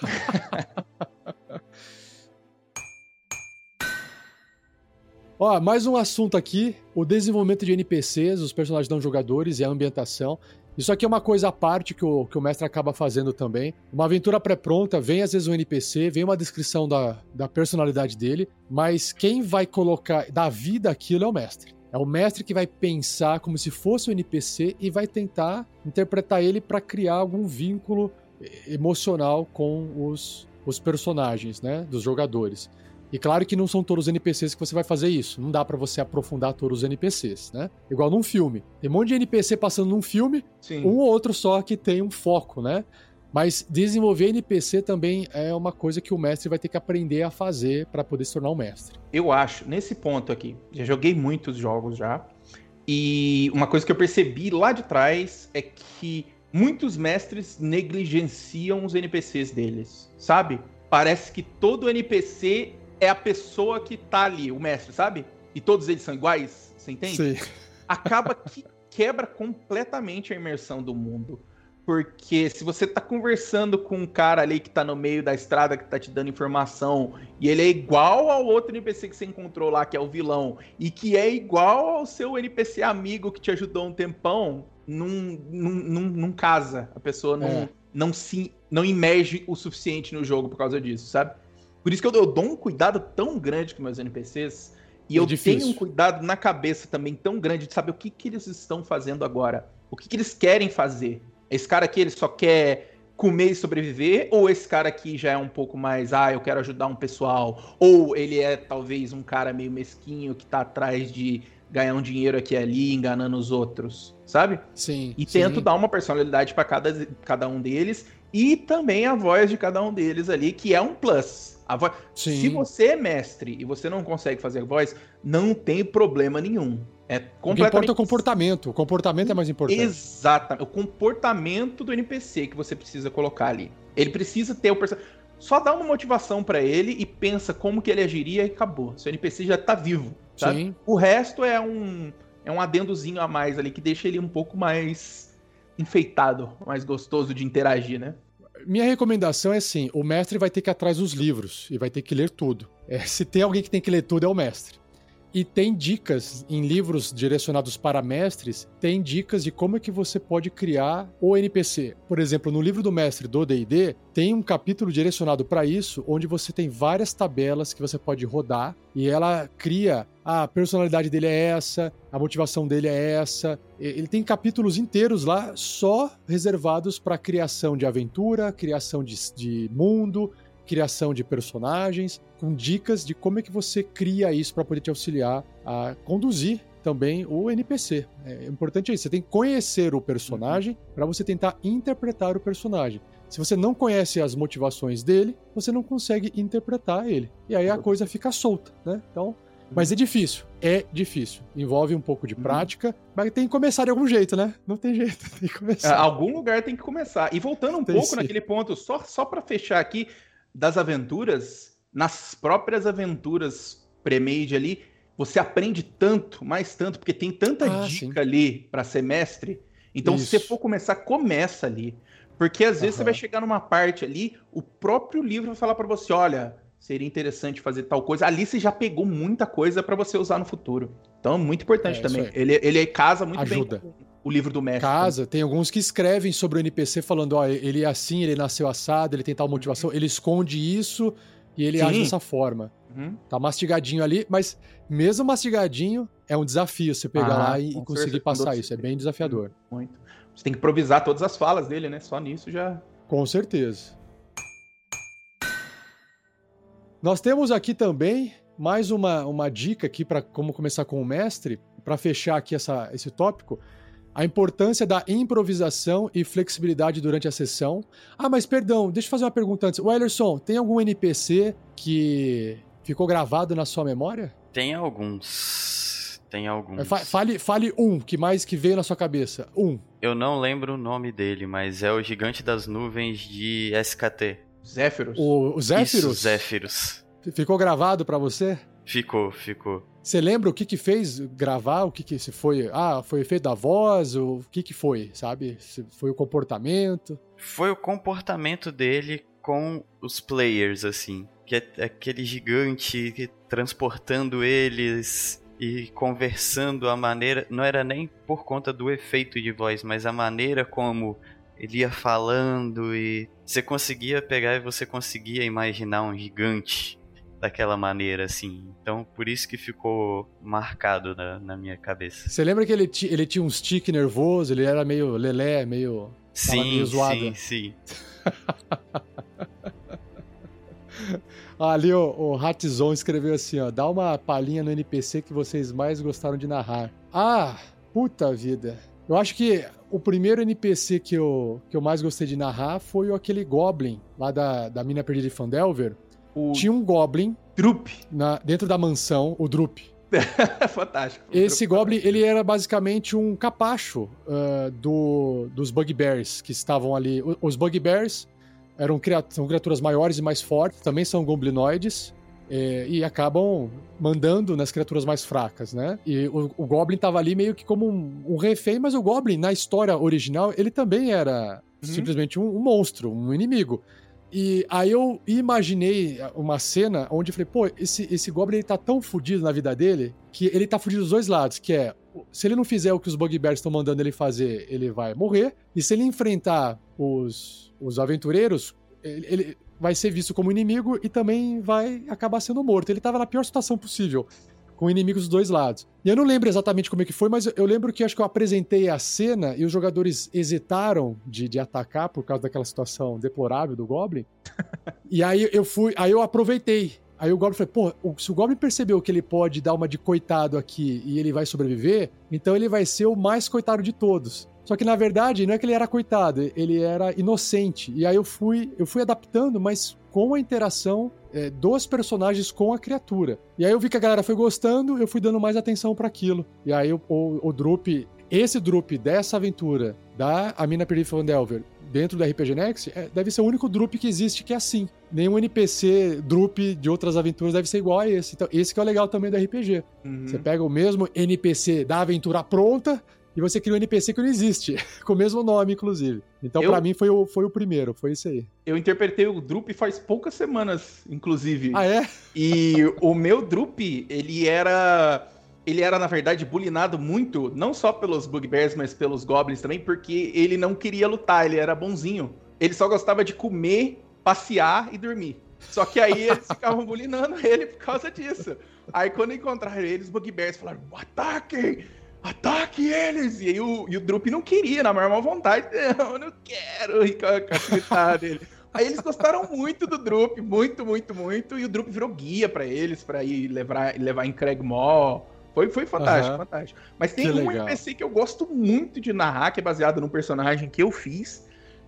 Ó, mais um assunto aqui, o desenvolvimento de N P Cs, os personagens não jogadores e a ambientação. Isso aqui é uma coisa à parte que o, que o mestre acaba fazendo também. Uma aventura pré-pronta, vem às vezes um N P C, vem uma descrição da, da personalidade dele, mas quem vai colocar, dar vida àquilo é o mestre. É o mestre que vai pensar como se fosse um N P C e vai tentar interpretar ele para criar algum vínculo emocional com os, os personagens, né, dos jogadores. E claro que não são todos os N P Cs que você vai fazer isso. Não dá pra você aprofundar todos os N P Cs, né? Igual num filme. Tem um monte de N P C passando num filme, Sim. um ou outro só que tem um foco, né? Mas desenvolver N P C também é uma coisa que o mestre vai ter que aprender a fazer pra poder se tornar um mestre. Eu acho, nesse ponto aqui, já joguei muitos jogos já, e uma coisa que eu percebi lá de trás é que muitos mestres negligenciam os N P Cs deles, sabe? Parece que todo N P C é a pessoa que tá ali, o mestre, sabe? E todos eles são iguais, você entende? Sim. Acaba que quebra completamente a imersão do mundo. Porque se você tá conversando com um cara ali que tá no meio da estrada, que tá te dando informação, e ele é igual ao outro N P C que você encontrou lá, que é o vilão, e que é igual ao seu N P C amigo que te ajudou um tempão, não, não, não, não casa. A pessoa não, é. não se não imerge o suficiente no jogo por causa disso, sabe? Por isso que eu, eu dou um cuidado tão grande com meus N P Cs, e é eu difícil. tenho um cuidado na cabeça também tão grande de saber o que, que eles estão fazendo agora, o que, que eles querem fazer. Esse cara aqui, ele só quer comer e sobreviver, ou esse cara aqui já é um pouco mais, ah, eu quero ajudar um pessoal, ou ele é talvez um cara meio mesquinho que tá atrás de ganhar um dinheiro aqui e ali, enganando os outros, sabe? Sim. E sim. tento dar uma personalidade para cada, cada um deles, e também a voz de cada um deles ali, que é um plus. A voz... Se você é mestre e você não consegue fazer voz, não tem problema nenhum. É completamente... O que importa é o comportamento. O comportamento é mais importante. Exatamente. O comportamento do N P C que você precisa colocar ali. Ele precisa ter o personagem. Só dá uma motivação pra ele e pensa como que ele agiria e acabou. Seu N P C já tá vivo, sabe? Sim. O resto é um, é um adendozinho a mais ali que deixa ele um pouco mais enfeitado, mais gostoso de interagir, né? Minha recomendação é assim, o mestre vai ter que ir atrás dos livros e vai ter que ler tudo. É, se tem alguém que tem que ler tudo, é o mestre. E tem dicas em livros direcionados para mestres, tem dicas de como é que você pode criar o N P C. Por exemplo, no livro do mestre do D e D, tem um capítulo direcionado para isso, onde você tem várias tabelas que você pode rodar, e ela cria, ah, a personalidade dele é essa, a motivação dele é essa. Ele tem capítulos inteiros lá, só reservados para criação de aventura, criação de, de mundo, criação de personagens, com dicas de como é que você cria isso para poder te auxiliar a conduzir também o N P C. É importante isso, você tem que conhecer o personagem para você tentar interpretar o personagem. Se você não conhece as motivações dele, você não consegue interpretar ele. E aí a coisa fica solta, né? Então, mas é difícil, é difícil. Envolve um pouco de prática, mas tem que começar de algum jeito, né? Não tem jeito, tem que começar. Algum lugar tem que começar. E voltando um tem pouco sim. naquele ponto, só, só para fechar aqui, das aventuras, nas próprias aventuras pré-made ali, você aprende tanto, mais tanto, porque tem tanta ah, dica sim. ali para ser mestre. Então, Isso. se você for começar, começa ali. Porque às vezes uhum. você vai chegar numa parte ali, o próprio livro vai falar para você, olha, seria interessante fazer tal coisa. Ali você já pegou muita coisa para você usar no futuro. Então, é muito importante é, também. Ele, ele casa muito Ajuda. bem com o livro do mestre. Casa, tem alguns que escrevem sobre o N P C falando, ó, ele é assim, ele nasceu assado, ele tem tal motivação, uhum. ele esconde isso e ele Sim. age dessa forma. Uhum. Tá mastigadinho ali, mas mesmo mastigadinho, é um desafio você pegar ah, lá e conseguir certeza. passar isso. É bem desafiador. Muito. Você tem que improvisar todas as falas dele, né? Só nisso já... Com certeza. Nós temos aqui também mais uma, uma dica aqui para como começar com o mestre, para fechar aqui essa, esse tópico. A importância da improvisação e flexibilidade durante a sessão. Ah, mas perdão, deixa eu fazer uma pergunta antes. Wellerson, tem algum N P C que ficou gravado na sua memória? Tem alguns. Tem alguns. Fale, fale um, que mais que veio na sua cabeça. Um. Eu não lembro o nome dele, mas é o Gigante das Nuvens de S K T. Zéfiros? O, o Zéfiros? Isso, Zéfiros. Ficou gravado pra você? Ficou, ficou. Você lembra o que que fez gravar? O que que se foi? Ah, foi o efeito da voz? O que que foi, sabe? Se foi o comportamento? Foi o comportamento dele com os players, assim. Que é aquele gigante que, transportando eles e conversando a maneira... Não era nem por conta do efeito de voz, mas a maneira como ele ia falando e... Você conseguia pegar e você conseguia imaginar um gigante daquela maneira, assim. Então, por isso que ficou marcado na, na minha cabeça. Você lembra que ele, t- ele tinha um tique nervoso? Ele era meio lelé, meio... Sim, meio zoado. sim, sim. Ali o, o Ratzon escreveu assim, ó. Dá uma palhinha no N P C que vocês mais gostaram de narrar. Ah, puta vida. Eu acho que o primeiro N P C que eu, que eu mais gostei de narrar foi aquele Goblin, lá da, da Mina Perdida de Phandelver. O... Tinha um Goblin Drup. Na, dentro da mansão, o Drup. Fantástico. Esse Goblin, ele era basicamente um capacho uh, do, dos Bugbears que estavam ali. Os Bugbears eram criat- são criaturas maiores e mais fortes, também são goblinoides, é, e acabam mandando nas criaturas mais fracas, né? E o, o Goblin tava ali meio que como um, um refém, mas o Goblin, na história original, ele também era simplesmente um, um monstro, um inimigo. E aí eu imaginei uma cena onde eu falei, pô, esse, esse Goblin ele tá tão fudido na vida dele que ele tá fudido dos dois lados, que é, se ele não fizer o que os Bugbears estão mandando ele fazer, ele vai morrer, e se ele enfrentar os, os aventureiros, ele, ele vai ser visto como inimigo e também vai acabar sendo morto. Ele tava na pior situação possível, com inimigos dos dois lados. E eu não lembro exatamente como é que foi, mas eu lembro que acho que eu apresentei a cena e os jogadores hesitaram de, de atacar por causa daquela situação deplorável do Goblin. E aí eu fui, aí eu aproveitei. Aí o Goblin falou, pô, se o Goblin percebeu que ele pode dar uma de coitado aqui e ele vai sobreviver, então ele vai ser o mais coitado de todos. Só que, na verdade, não é que ele era coitado, ele era inocente. E aí eu fui, eu fui adaptando, mas com a interação é, dos personagens com a criatura. E aí eu vi que a galera foi gostando, eu fui dando mais atenção pra aquilo. E aí o, o, o Drup, esse Drup dessa aventura, da A Mina Perdida de Phandelver, dentro do R P G Next, é, deve ser o único Drup que existe que é assim. Nenhum N P C Drup de outras aventuras deve ser igual a esse. Então, esse que é o legal também do R P G. Uhum. Você pega o mesmo N P C da aventura pronta, e você cria um N P C que não existe, com o mesmo nome, inclusive. Então, eu, pra mim, foi o, foi o primeiro, foi isso aí. Eu interpretei o Drup faz poucas semanas, inclusive. Ah, é? E o meu Drup, ele era... Ele era, na verdade, bulinado muito, não só pelos Bugbears, mas pelos Goblins também, porque ele não queria lutar, ele era bonzinho. Ele só gostava de comer, passear e dormir. Só que aí eles ficavam bulinando ele por causa disso. Aí, quando encontraram ele, os Bugbears falaram, ataquem! Ataque eles! E aí o, e o Drup não queria, na maior vontade. Não, eu não quero. E com a gritada dele. Aí eles gostaram muito do Drup, muito, muito, muito. E o Drup virou guia pra eles, pra ir levar, levar em Cragmaw. Foi, foi fantástico, uhum. fantástico. Mas tem que um legal. N P C que eu gosto muito de narrar, que é baseado num personagem que eu fiz.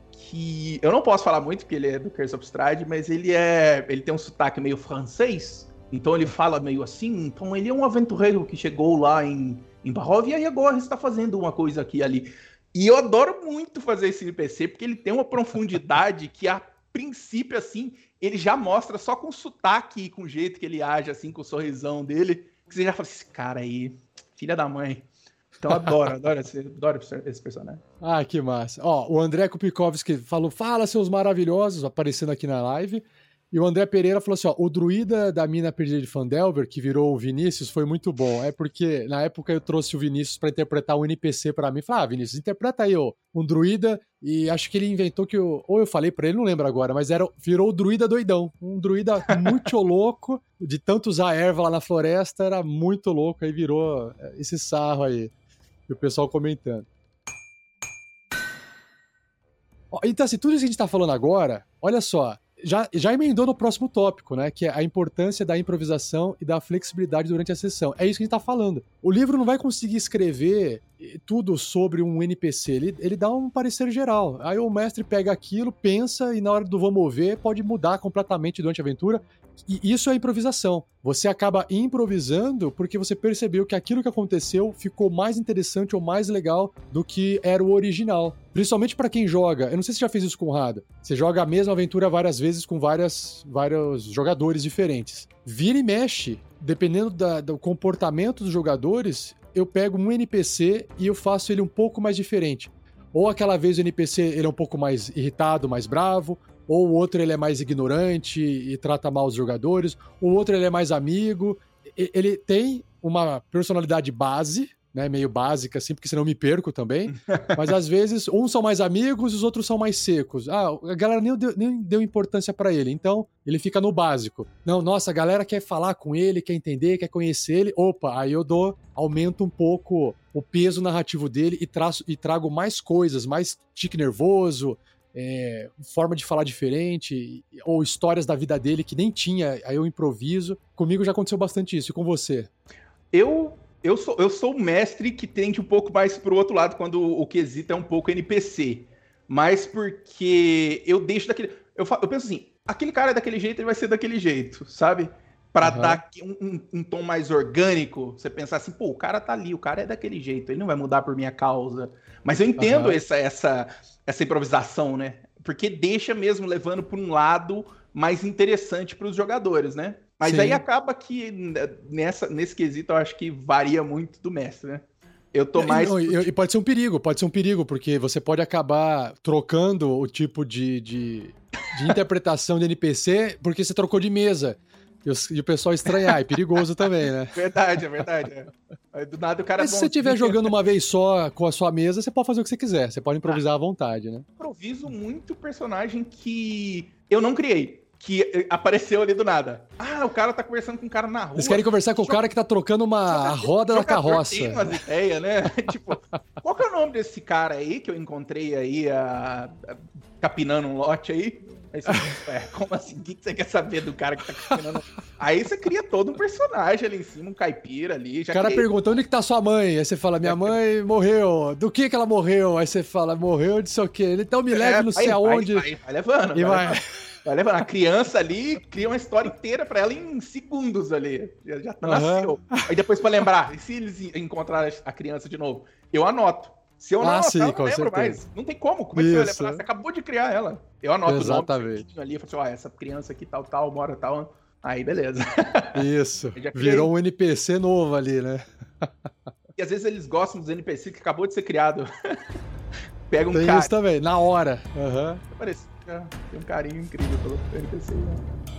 Que eu não posso falar muito, porque ele é do Curse of Strahd, mas ele é. Ele tem um sotaque meio francês. Então ele fala meio assim. Então ele é um aventureiro que chegou lá em. em Barovia e agora está fazendo uma coisa aqui e ali. E eu adoro muito fazer esse N P C, porque ele tem uma profundidade que, a princípio, assim, ele já mostra só com o sotaque e com o jeito que ele age, assim, com o sorrisão dele, que você já fala assim, esse cara aí, filha da mãe. Então eu adoro, adoro esse, adoro esse personagem. Ah, que massa. Ó, o André Kupikovski falou, fala, seus maravilhosos, aparecendo aqui na live. E o André Pereira falou assim, ó, o druida da Mina Perdida de Phandelver, que virou o Vinícius, foi muito bom. É porque, na época, eu trouxe o Vinícius pra interpretar um N P C pra mim. Falei, ah, Vinícius, interpreta aí, ó, um druida. E acho que ele inventou que, eu, ou eu falei pra ele, não lembro agora, mas era, virou o druida doidão. Um druida muito louco, de tanto usar erva lá na floresta, era muito louco. Aí virou esse sarro aí. E o pessoal comentando. Então, assim, tudo isso que a gente tá falando agora, olha só, já, já emendou no próximo tópico, né? Que é a importância da improvisação e da flexibilidade durante a sessão. É isso que a gente tá falando. O livro não vai conseguir escrever tudo sobre um N P C, ele, ele dá um parecer geral. Aí o mestre pega aquilo, pensa e na hora do vamos ver pode mudar completamente durante a aventura. E isso é improvisação. Você acaba improvisando porque você percebeu que aquilo que aconteceu ficou mais interessante ou mais legal do que era o original. Principalmente pra quem joga. Eu não sei se você já fez isso com o Rada. Você joga a mesma aventura várias vezes com várias, vários jogadores diferentes. Vira e mexe, dependendo da, do comportamento dos jogadores, eu pego um N P C e eu faço ele um pouco mais diferente. Ou aquela vez o N P C ele é um pouco mais irritado, mais bravo, ou o outro ele é mais ignorante e trata mal os jogadores, o outro ele é mais amigo. Ele tem uma personalidade base, né, meio básica assim, porque senão eu me perco também, mas às vezes uns são mais amigos e os outros são mais secos. Ah, a galera nem deu, nem deu importância pra ele, então ele fica no básico. Não, nossa, a galera quer falar com ele, quer entender, quer conhecer ele, opa, aí eu dou, aumento um pouco o peso narrativo dele e, traço, e trago mais coisas, mais tique nervoso, É, forma de falar diferente, ou histórias da vida dele que nem tinha, aí eu improviso. Comigo já aconteceu bastante isso, e com você? Eu, eu, sou, eu sou o mestre que tende um pouco mais pro outro lado quando o, o quesito é um pouco N P C, mas porque eu deixo daquele... Eu, eu penso assim, aquele cara é daquele jeito, ele vai ser daquele jeito, sabe? Pra uhum. dar um, um, um tom mais orgânico, você pensar assim, pô, o cara tá ali, o cara é daquele jeito, ele não vai mudar por minha causa. Mas eu entendo uhum. essa, essa, essa improvisação, né? Porque deixa mesmo levando por um lado mais interessante pros jogadores, né? Mas Sim. aí acaba que nessa, nesse quesito eu acho que varia muito do mestre, né? Eu tô mais... E, e, e pode ser um perigo, pode ser um perigo, porque você pode acabar trocando o tipo de, de, de interpretação de N P C porque você trocou de mesa. E o, e o pessoal estranhar, é perigoso também, né? Verdade, é verdade. É. Aí, do nada o cara... Mas se você estiver jogando uma vez só com a sua mesa, você pode fazer o que você quiser. Você pode improvisar ah, à vontade, né? Improviso muito personagem que eu não criei. Que apareceu ali do nada. Ah, o cara tá conversando com um cara na rua. Eles querem conversar com o cara que tá trocando uma roda da carroça. Tem umas ideias, né? Tipo, qual que é o nome desse cara aí que eu encontrei aí, a, a, capinando um lote aí? Aí você pensa, é, como assim? O que você quer saber do cara que tá capinando? Aí você cria todo um personagem ali em cima, um caipira ali. Já o cara criei... pergunta, onde que tá sua mãe? Aí você fala, minha mãe morreu. Do que que ela morreu? Aí você fala, morreu de sei o quê. Então me leve é, não sei aonde. Vai, vai, vai levando. E vai. vai. Vai levando. A criança ali cria uma história inteira pra ela em segundos ali. Já, já uhum. nasceu. Aí depois pra lembrar, e se eles encontrarem a criança de novo? Eu anoto. Se eu não ah, anotar, sim, eu não com lembro certeza. mais. Não tem como. Como é que você vai lembrar? Você acabou de criar ela. Eu anoto Exatamente. o nome ali e falo assim, ó, essa criança aqui, tal, tal, mora tal. Aí, beleza. Isso. Virou um N P C novo ali, né? E às vezes eles gostam dos N P C que acabou de ser criado. Pega um tem cara. Isso também, na hora. Uhum. Parece, tem um carinho incrível pelo N P C, né?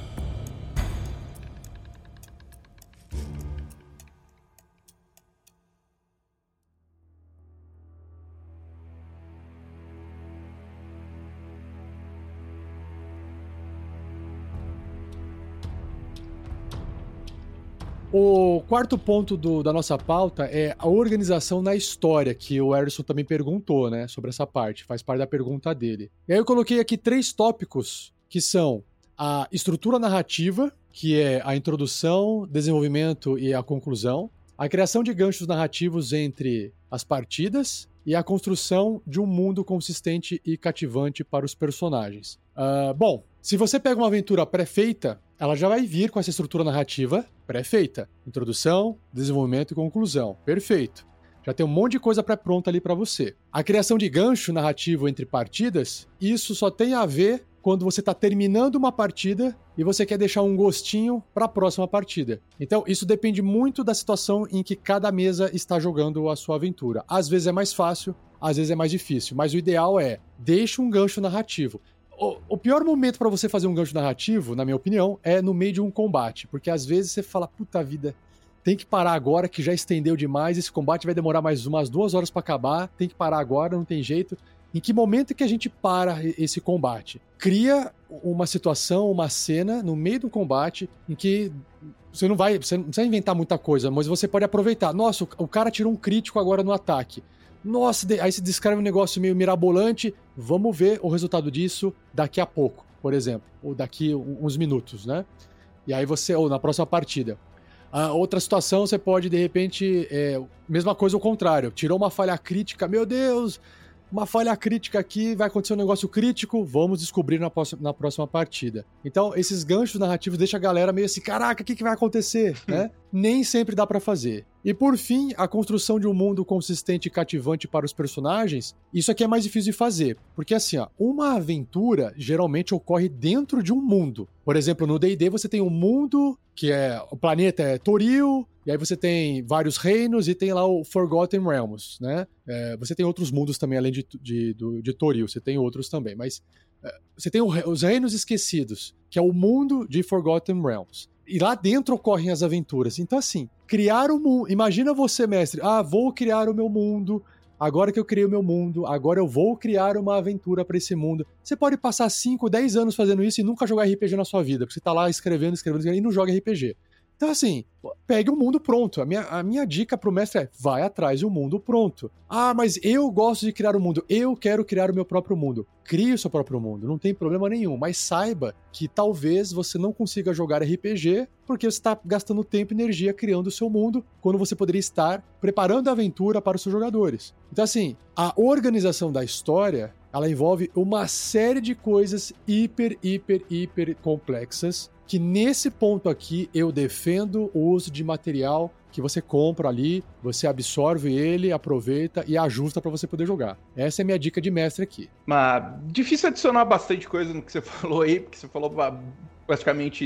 O quarto ponto do, da nossa pauta é a organização na história, que o Erison também perguntou, né, sobre essa parte, faz parte da pergunta dele. E aí eu coloquei aqui três tópicos, que são a estrutura narrativa, que é a introdução, desenvolvimento e a conclusão, a criação de ganchos narrativos entre as partidas e a construção de um mundo consistente e cativante para os personagens. Uh, bom, se você pega uma aventura pré-feita, ela já vai vir com essa estrutura narrativa pré-feita. Introdução, desenvolvimento e conclusão. Perfeito. Já tem um monte de coisa pré-pronta ali para você. A criação de gancho narrativo entre partidas, isso só tem a ver quando você está terminando uma partida e você quer deixar um gostinho para a próxima partida. Então, isso depende muito da situação em que cada mesa está jogando a sua aventura. Às vezes é mais fácil, às vezes é mais difícil, mas o ideal é deixa um gancho narrativo. O, o pior momento para você fazer um gancho narrativo, na minha opinião, é no meio de um combate, porque às vezes você fala, puta vida, tem que parar agora que já estendeu demais, esse combate vai demorar mais umas duas horas para acabar, tem que parar agora, não tem jeito. Em que momento que a gente para esse combate? Cria uma situação, uma cena no meio do combate em que você não vai, você não precisa inventar muita coisa, mas você pode aproveitar. Nossa, o cara tirou um crítico agora no ataque. Nossa, aí se descreve um negócio meio mirabolante, vamos ver o resultado disso daqui a pouco, por exemplo, ou daqui uns minutos, né? E aí você, ou na próxima partida. A outra situação, você pode, de repente, é, mesma coisa ao contrário, tirou uma falha crítica, meu Deus, uma falha crítica aqui, vai acontecer um negócio crítico, vamos descobrir na, na próxima partida. Então, esses ganchos narrativos deixam a galera meio assim, caraca, o que, que vai acontecer? né? Nem sempre dá pra fazer. E por fim, a construção de um mundo consistente e cativante para os personagens, isso aqui é mais difícil de fazer, porque assim, ó, uma aventura geralmente ocorre dentro de um mundo. Por exemplo, no D e D você tem um mundo, que é, o planeta é Toril, e aí você tem vários reinos e tem lá o Forgotten Realms, né? É, você tem outros mundos também, além de, de, de, de Toril, você tem outros também, mas é, você tem o, os Reinos Esquecidos, que é o mundo de Forgotten Realms. E lá dentro ocorrem as aventuras. Então, assim, criar o mundo... Imagina você, mestre, ah, vou criar o meu mundo, agora que eu criei o meu mundo, agora eu vou criar uma aventura para esse mundo. Você pode passar cinco, dez anos fazendo isso e nunca jogar R P G na sua vida, porque você tá lá escrevendo, escrevendo, escrevendo e não joga R P G. Então, assim, pegue o mundo pronto. A minha, a minha dica pro mestre é, vai atrás de um mundo pronto. Ah, mas eu gosto de criar o um mundo. Eu quero criar o meu próprio mundo. Crie o seu próprio mundo, não tem problema nenhum. Mas saiba que talvez você não consiga jogar R P G porque você está gastando tempo e energia criando o seu mundo, quando você poderia estar preparando a aventura para os seus jogadores. Então, assim, a organização da história, ela envolve uma série de coisas hiper, hiper, hiper complexas, que nesse ponto aqui eu defendo o uso de material que você compra ali, você absorve ele, aproveita e ajusta para você poder jogar. Essa é a minha dica de mestre aqui. Mas difícil adicionar bastante coisa no que você falou aí, porque você falou praticamente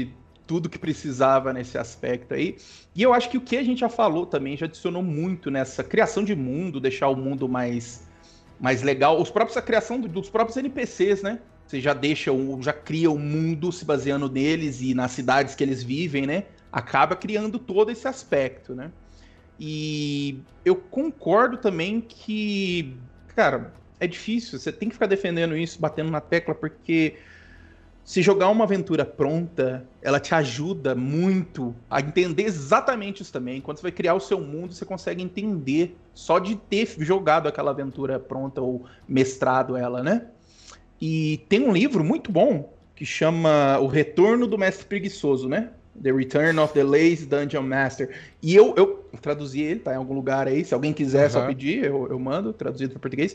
tudo que precisava nesse aspecto aí. E eu acho que o que a gente já falou também já adicionou muito nessa criação de mundo, deixar o mundo mais, mais legal. Os próprios, a criação dos próprios N P Cs, né? Você já deixa, já cria o um mundo se baseando neles e nas cidades que eles vivem, né? Acaba criando todo esse aspecto, né? E eu concordo também que, cara, é difícil. Você tem que ficar defendendo isso, batendo na tecla, porque se jogar uma aventura pronta, ela te ajuda muito a entender exatamente isso também. Quando você vai criar o seu mundo, você consegue entender só de ter jogado aquela aventura pronta ou mestrado ela, né? E tem um livro muito bom que chama O Retorno do Mestre Preguiçoso, né? The Return of the Lazy Dungeon Master. E eu, eu traduzi ele, tá em algum lugar aí. Se alguém quiser uhum. só pedir, eu, eu mando, traduzido para português.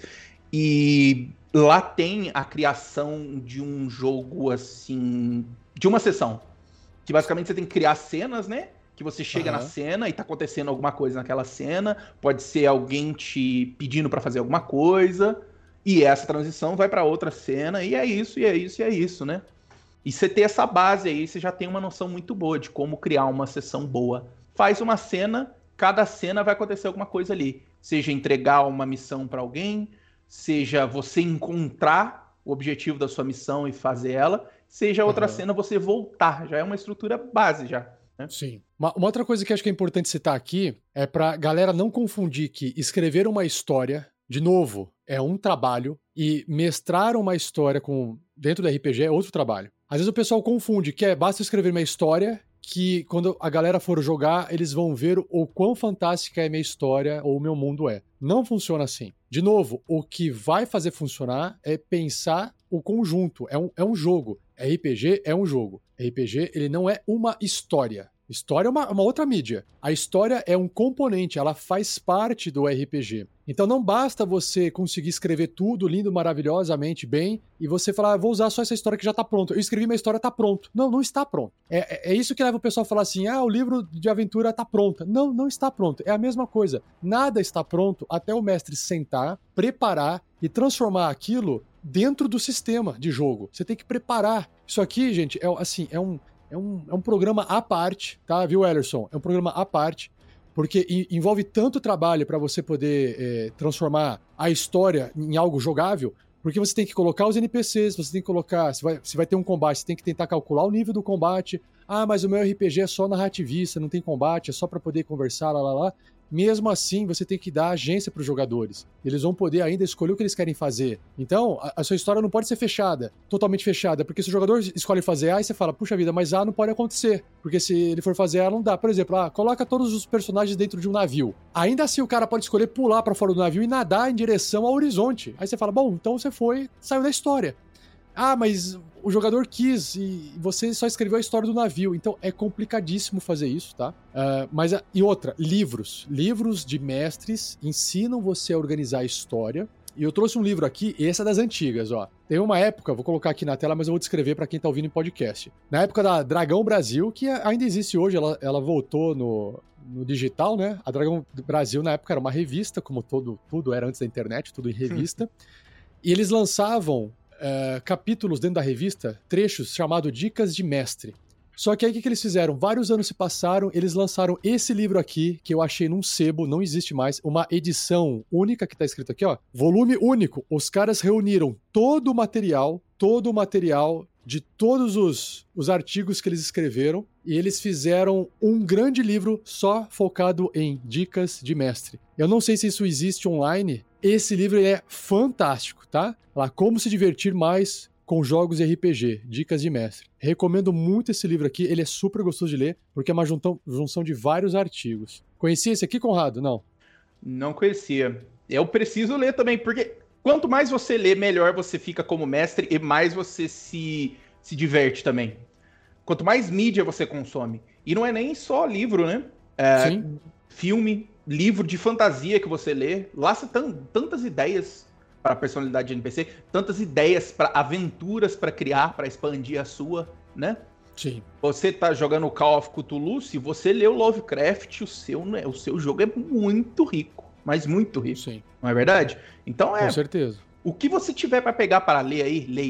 E lá tem a criação de um jogo, assim, de uma sessão. Que basicamente você tem que criar cenas, né? Que você chega uhum. na cena e tá acontecendo alguma coisa naquela cena. Pode ser alguém te pedindo para fazer alguma coisa. E essa transição vai para outra cena. E é isso, e é isso, e é isso, né? E você ter essa base aí, você já tem uma noção muito boa de como criar uma sessão boa. Faz uma cena, cada cena vai acontecer alguma coisa ali. Seja entregar uma missão para alguém, seja você encontrar o objetivo da sua missão e fazer ela, seja outra uhum. cena você voltar. Já é uma estrutura base já. Né? Sim. Uma, uma outra coisa que acho que é importante citar aqui é pra galera não confundir que escrever uma história, de novo, é um trabalho, e mestrar uma história com dentro do R P G é outro trabalho. Às vezes o pessoal confunde que é basta escrever uma história que quando a galera for jogar, eles vão ver o quão fantástica é a minha história ou o meu mundo é. Não funciona assim. De novo, o que vai fazer funcionar é pensar o conjunto. É um, é um jogo. R P G é um jogo. R P G, ele não é uma história. História é uma, uma outra mídia. A história é um componente, ela faz parte do R P G. Então não basta você conseguir escrever tudo lindo, maravilhosamente bem, e você falar, ah, vou usar só essa história que já tá pronta. Eu escrevi minha história, tá pronto. Não, não está pronto. É, é, é isso que leva o pessoal a falar assim, ah, o livro de aventura tá pronto. Não, não está pronto. É a mesma coisa. Nada está pronto até o mestre sentar, preparar e transformar aquilo dentro do sistema de jogo. Você tem que preparar. Isso aqui, gente, é assim, é um... É um, é um programa à parte, tá, viu, Ellerson? É um programa à parte, porque i- envolve tanto trabalho para você poder é, transformar a história em algo jogável, porque você tem que colocar os N P Cs, você tem que colocar, se vai, se vai ter um combate, você tem que tentar calcular o nível do combate. Ah, mas o meu R P G é só narrativista, não tem combate, é só para poder conversar, lá, lá, lá. Mesmo assim, você tem que dar agência para os jogadores. Eles vão poder ainda escolher o que eles querem fazer. Então, a, a sua história não pode ser fechada, totalmente fechada, porque se o jogador escolhe fazer A, e você fala, puxa vida, mas A não pode acontecer, porque se ele for fazer A, não dá. Por exemplo, ah, coloca todos os personagens dentro de um navio. Ainda assim, o cara pode escolher pular para fora do navio e nadar em direção ao horizonte. Aí você fala, bom, então você foi, saiu da história. Ah, mas o jogador quis e você só escreveu a história do navio. Então é complicadíssimo fazer isso, tá? Uh, mas, e outra, livros. Livros de mestres ensinam você a organizar a história. E eu trouxe um livro aqui, esse é das antigas, ó. Tem uma época, vou colocar aqui na tela, mas eu vou descrever para quem tá ouvindo em podcast. Na época da Dragão Brasil, que ainda existe hoje, ela, ela voltou no, no digital, né? A Dragão Brasil, na época, era uma revista, como todo, tudo era antes da internet, tudo em revista. E eles lançavam... Uh, capítulos dentro da revista, trechos chamado Dicas de Mestre. Só que aí o que, que eles fizeram? Vários anos se passaram, eles lançaram esse livro aqui, que eu achei num sebo, não existe mais, uma edição única que tá escrito aqui, ó, volume único. Os caras reuniram todo o material, todo o material de todos os, os artigos que eles escreveram, e eles fizeram um grande livro só focado em dicas de mestre. Eu não sei se isso existe online. Esse livro é fantástico, tá? Lá, Como se divertir mais com jogos R P G, dicas de mestre. Recomendo muito esse livro aqui, ele é super gostoso de ler, porque é uma juntão, junção de vários artigos. Conhecia esse aqui, Conrado? Não? Não conhecia. Eu preciso ler também, porque quanto mais você lê, melhor você fica como mestre e mais você se, se diverte também. Quanto mais mídia você consome. E não é nem só livro, né? É, Sim. Filme, livro de fantasia que você lê. Lá você tem tantas ideias para a personalidade de N P C, tantas ideias para aventuras para criar, para expandir a sua, né? Sim. Você tá jogando Call of Cthulhu, se você leu Lovecraft, o seu, o seu jogo é muito rico, mas muito rico. Sim. Não é verdade? Então é... Com certeza. O que você tiver para pegar para ler aí, leia.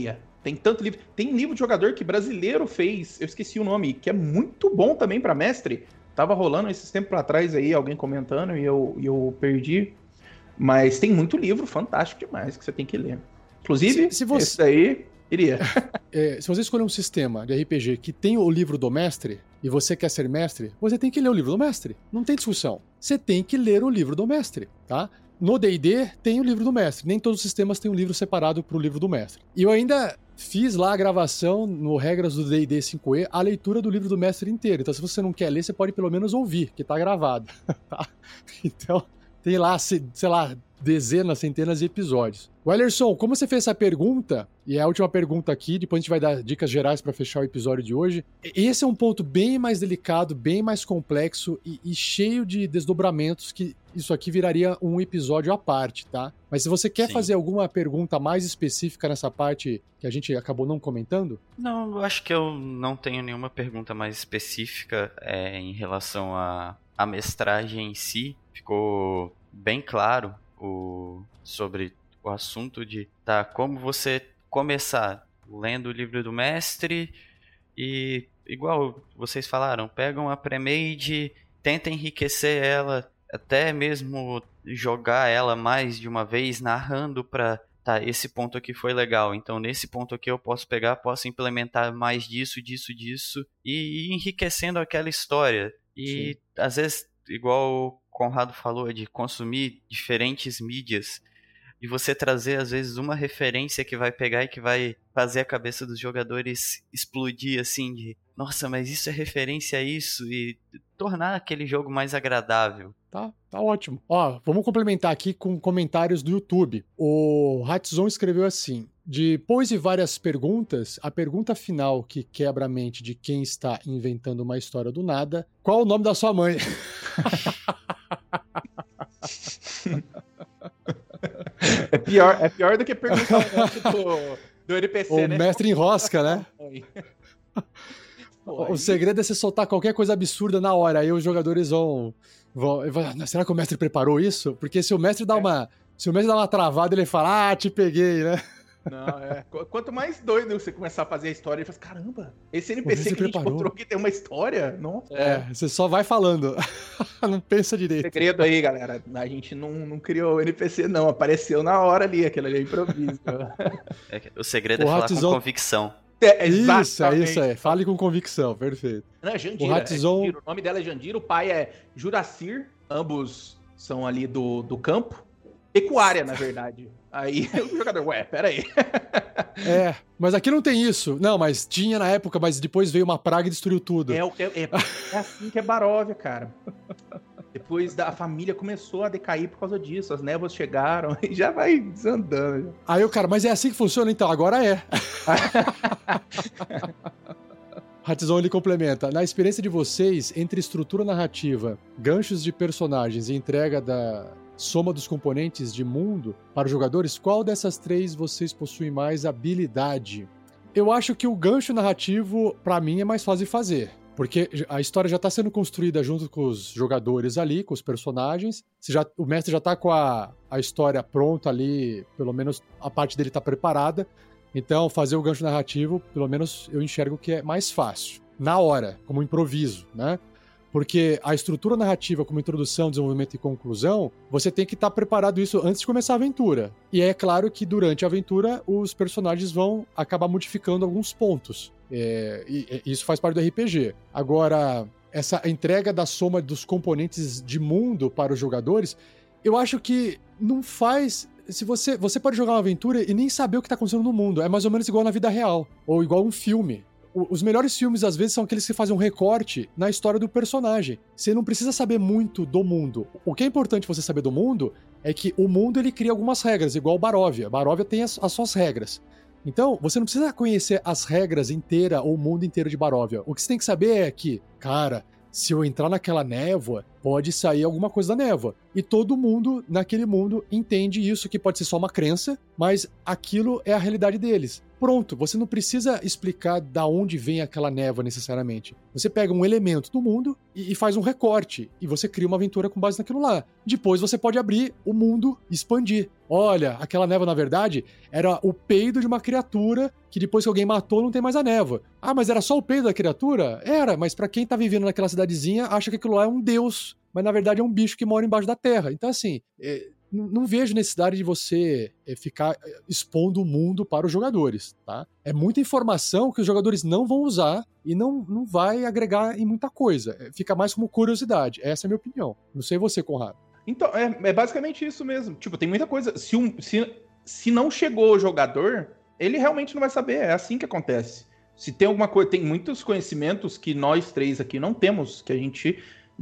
Tem tanto livro. Tem livro de jogador que brasileiro fez, eu esqueci o nome, que é muito bom também pra mestre. Tava rolando esses tempos pra trás aí, alguém comentando, e eu, e eu perdi. Mas tem muito livro fantástico demais que você tem que ler. Inclusive, se, se você... esse daí, iria. É, se você escolher um sistema de R P G que tem o livro do mestre, e você quer ser mestre, você tem que ler o livro do mestre. Não tem discussão. Você tem que ler o livro do mestre, tá? No D e D tem o livro do mestre. Nem todos os sistemas têm um livro separado pro livro do mestre. E eu ainda fiz lá a gravação no Regras do D e D cinco E, a leitura do livro do mestre inteiro. Então, se você não quer ler, você pode pelo menos ouvir, que tá gravado. Tá? Então, tem lá, sei lá, dezenas, centenas de episódios. Wellerson, como você fez essa pergunta, e é a última pergunta aqui, depois a gente vai dar dicas gerais para fechar o episódio de hoje, esse é um ponto bem mais delicado, bem mais complexo e, e cheio de desdobramentos, que isso aqui viraria um episódio à parte, tá? Mas se você quer Sim. fazer alguma pergunta mais específica nessa parte que a gente acabou não comentando? Não, eu acho que eu não tenho nenhuma pergunta mais específica é, em relação à a, a mestragem em si. Ficou bem claro o, sobre o assunto de tá, como você começar lendo o livro do mestre e, igual vocês falaram, pegam a pré-made, tenta enriquecer ela, até mesmo jogar ela mais de uma vez, narrando pra, tá, esse ponto aqui foi legal, então nesse ponto aqui eu posso pegar, posso implementar mais disso, disso, disso, e ir enriquecendo aquela história. E Sim. às vezes, igual o Conrado falou, de consumir diferentes mídias, e você trazer às vezes uma referência que vai pegar e que vai fazer a cabeça dos jogadores explodir assim de, nossa, mas isso é referência a isso, e tornar aquele jogo mais agradável. Tá, tá ótimo. Ó, vamos complementar aqui com comentários do YouTube. O Hatzon escreveu assim: depois de várias perguntas, a pergunta final que quebra a mente de quem está inventando uma história do nada: qual o nome da sua mãe? É pior, é pior do que perguntar o nome do, do N P C, o né? O mestre enrosca, né? Pô, o segredo é você soltar qualquer coisa absurda na hora, aí os jogadores vão... vão, vão será que o mestre preparou isso? Porque se o mestre dá uma, se o mestre dá uma travada, ele fala, ah, te peguei, né? Não, é. Quanto mais doido você começar a fazer a história, ele fala, caramba, esse N P C que preparou. A gente encontrou aqui tem uma história? Nossa. É, você só vai falando. Não pensa direito. Segredo aí, galera. A gente não, não criou o N P C, não. Apareceu na hora ali, aquele ali é improviso. É, o segredo o é falar Hatzon... com convicção. É, isso, é isso aí. Fale com convicção, perfeito. Não, é Jandira, o, Hatzon... é Jandira. O nome dela é Jandira, o pai é Juracir. Ambos são ali do, do campo. Pecuária, na verdade. Aí o jogador, ué, peraí. É, mas aqui não tem isso. Não, mas tinha na época, mas depois veio uma praga e destruiu tudo. É, é, é, é assim que é Baróvia, cara. Depois da, a família começou a decair por causa disso. As névoas chegaram e já vai desandando. Aí o cara, mas é assim que funciona? Então, agora é. Hatzon, ele complementa. Na experiência de vocês, entre estrutura narrativa, ganchos de personagens e entrega da soma dos componentes de mundo para os jogadores, qual dessas três vocês possuem mais habilidade? Eu acho que o gancho narrativo, para mim, é mais fácil de fazer. Porque a história já está sendo construída junto com os jogadores ali, com os personagens. Você já, o mestre já está com a, a história pronta ali, pelo menos a parte dele está preparada. Então, fazer o gancho narrativo, pelo menos eu enxergo que é mais fácil. Na hora, como improviso, né? Porque a estrutura narrativa, como introdução, desenvolvimento e conclusão, você tem que estar preparado isso antes de começar a aventura. E é claro que durante a aventura, os personagens vão acabar modificando alguns pontos. É, e, e isso faz parte do R P G. Agora, essa entrega da soma dos componentes de mundo para os jogadores, eu acho que não faz... Se você, você pode jogar uma aventura e nem saber o que está acontecendo no mundo. É mais ou menos igual na vida real. Ou igual um filme. Os melhores filmes, às vezes, são aqueles que fazem um recorte na história do personagem. Você não precisa saber muito do mundo. O que é importante você saber do mundo é que o mundo, ele cria algumas regras, igual Baróvia. Baróvia tem as, as suas regras. Então, você não precisa conhecer as regras inteiras ou o mundo inteiro de Baróvia. O que você tem que saber é que, cara, se eu entrar naquela névoa, pode sair alguma coisa da névoa. E todo mundo, naquele mundo, entende isso, que pode ser só uma crença, mas aquilo é a realidade deles. Pronto, você não precisa explicar da onde vem aquela névoa necessariamente. Você pega um elemento do mundo e, e faz um recorte, e você cria uma aventura com base naquilo lá. Depois você pode abrir o mundo e expandir. Olha, aquela névoa, na verdade, era o peido de uma criatura que depois que alguém matou não tem mais a névoa. Ah, mas era só o peido da criatura? Era, mas pra quem tá vivendo naquela cidadezinha, acha que aquilo lá é um deus, mas na verdade é um bicho que mora embaixo da terra. Então assim, é, não, não vejo necessidade de você é, ficar expondo o mundo para os jogadores, tá? É muita informação que os jogadores não vão usar e não, não vai agregar em muita coisa. Fica mais como curiosidade. Essa é a minha opinião. Não sei você, Conrado. Então, é, é basicamente isso mesmo. Tipo, tem muita coisa. Se, um, se, se não chegou o jogador, ele realmente não vai saber. É assim que acontece. Se tem alguma coisa... Tem muitos conhecimentos que nós três aqui não temos, que a gente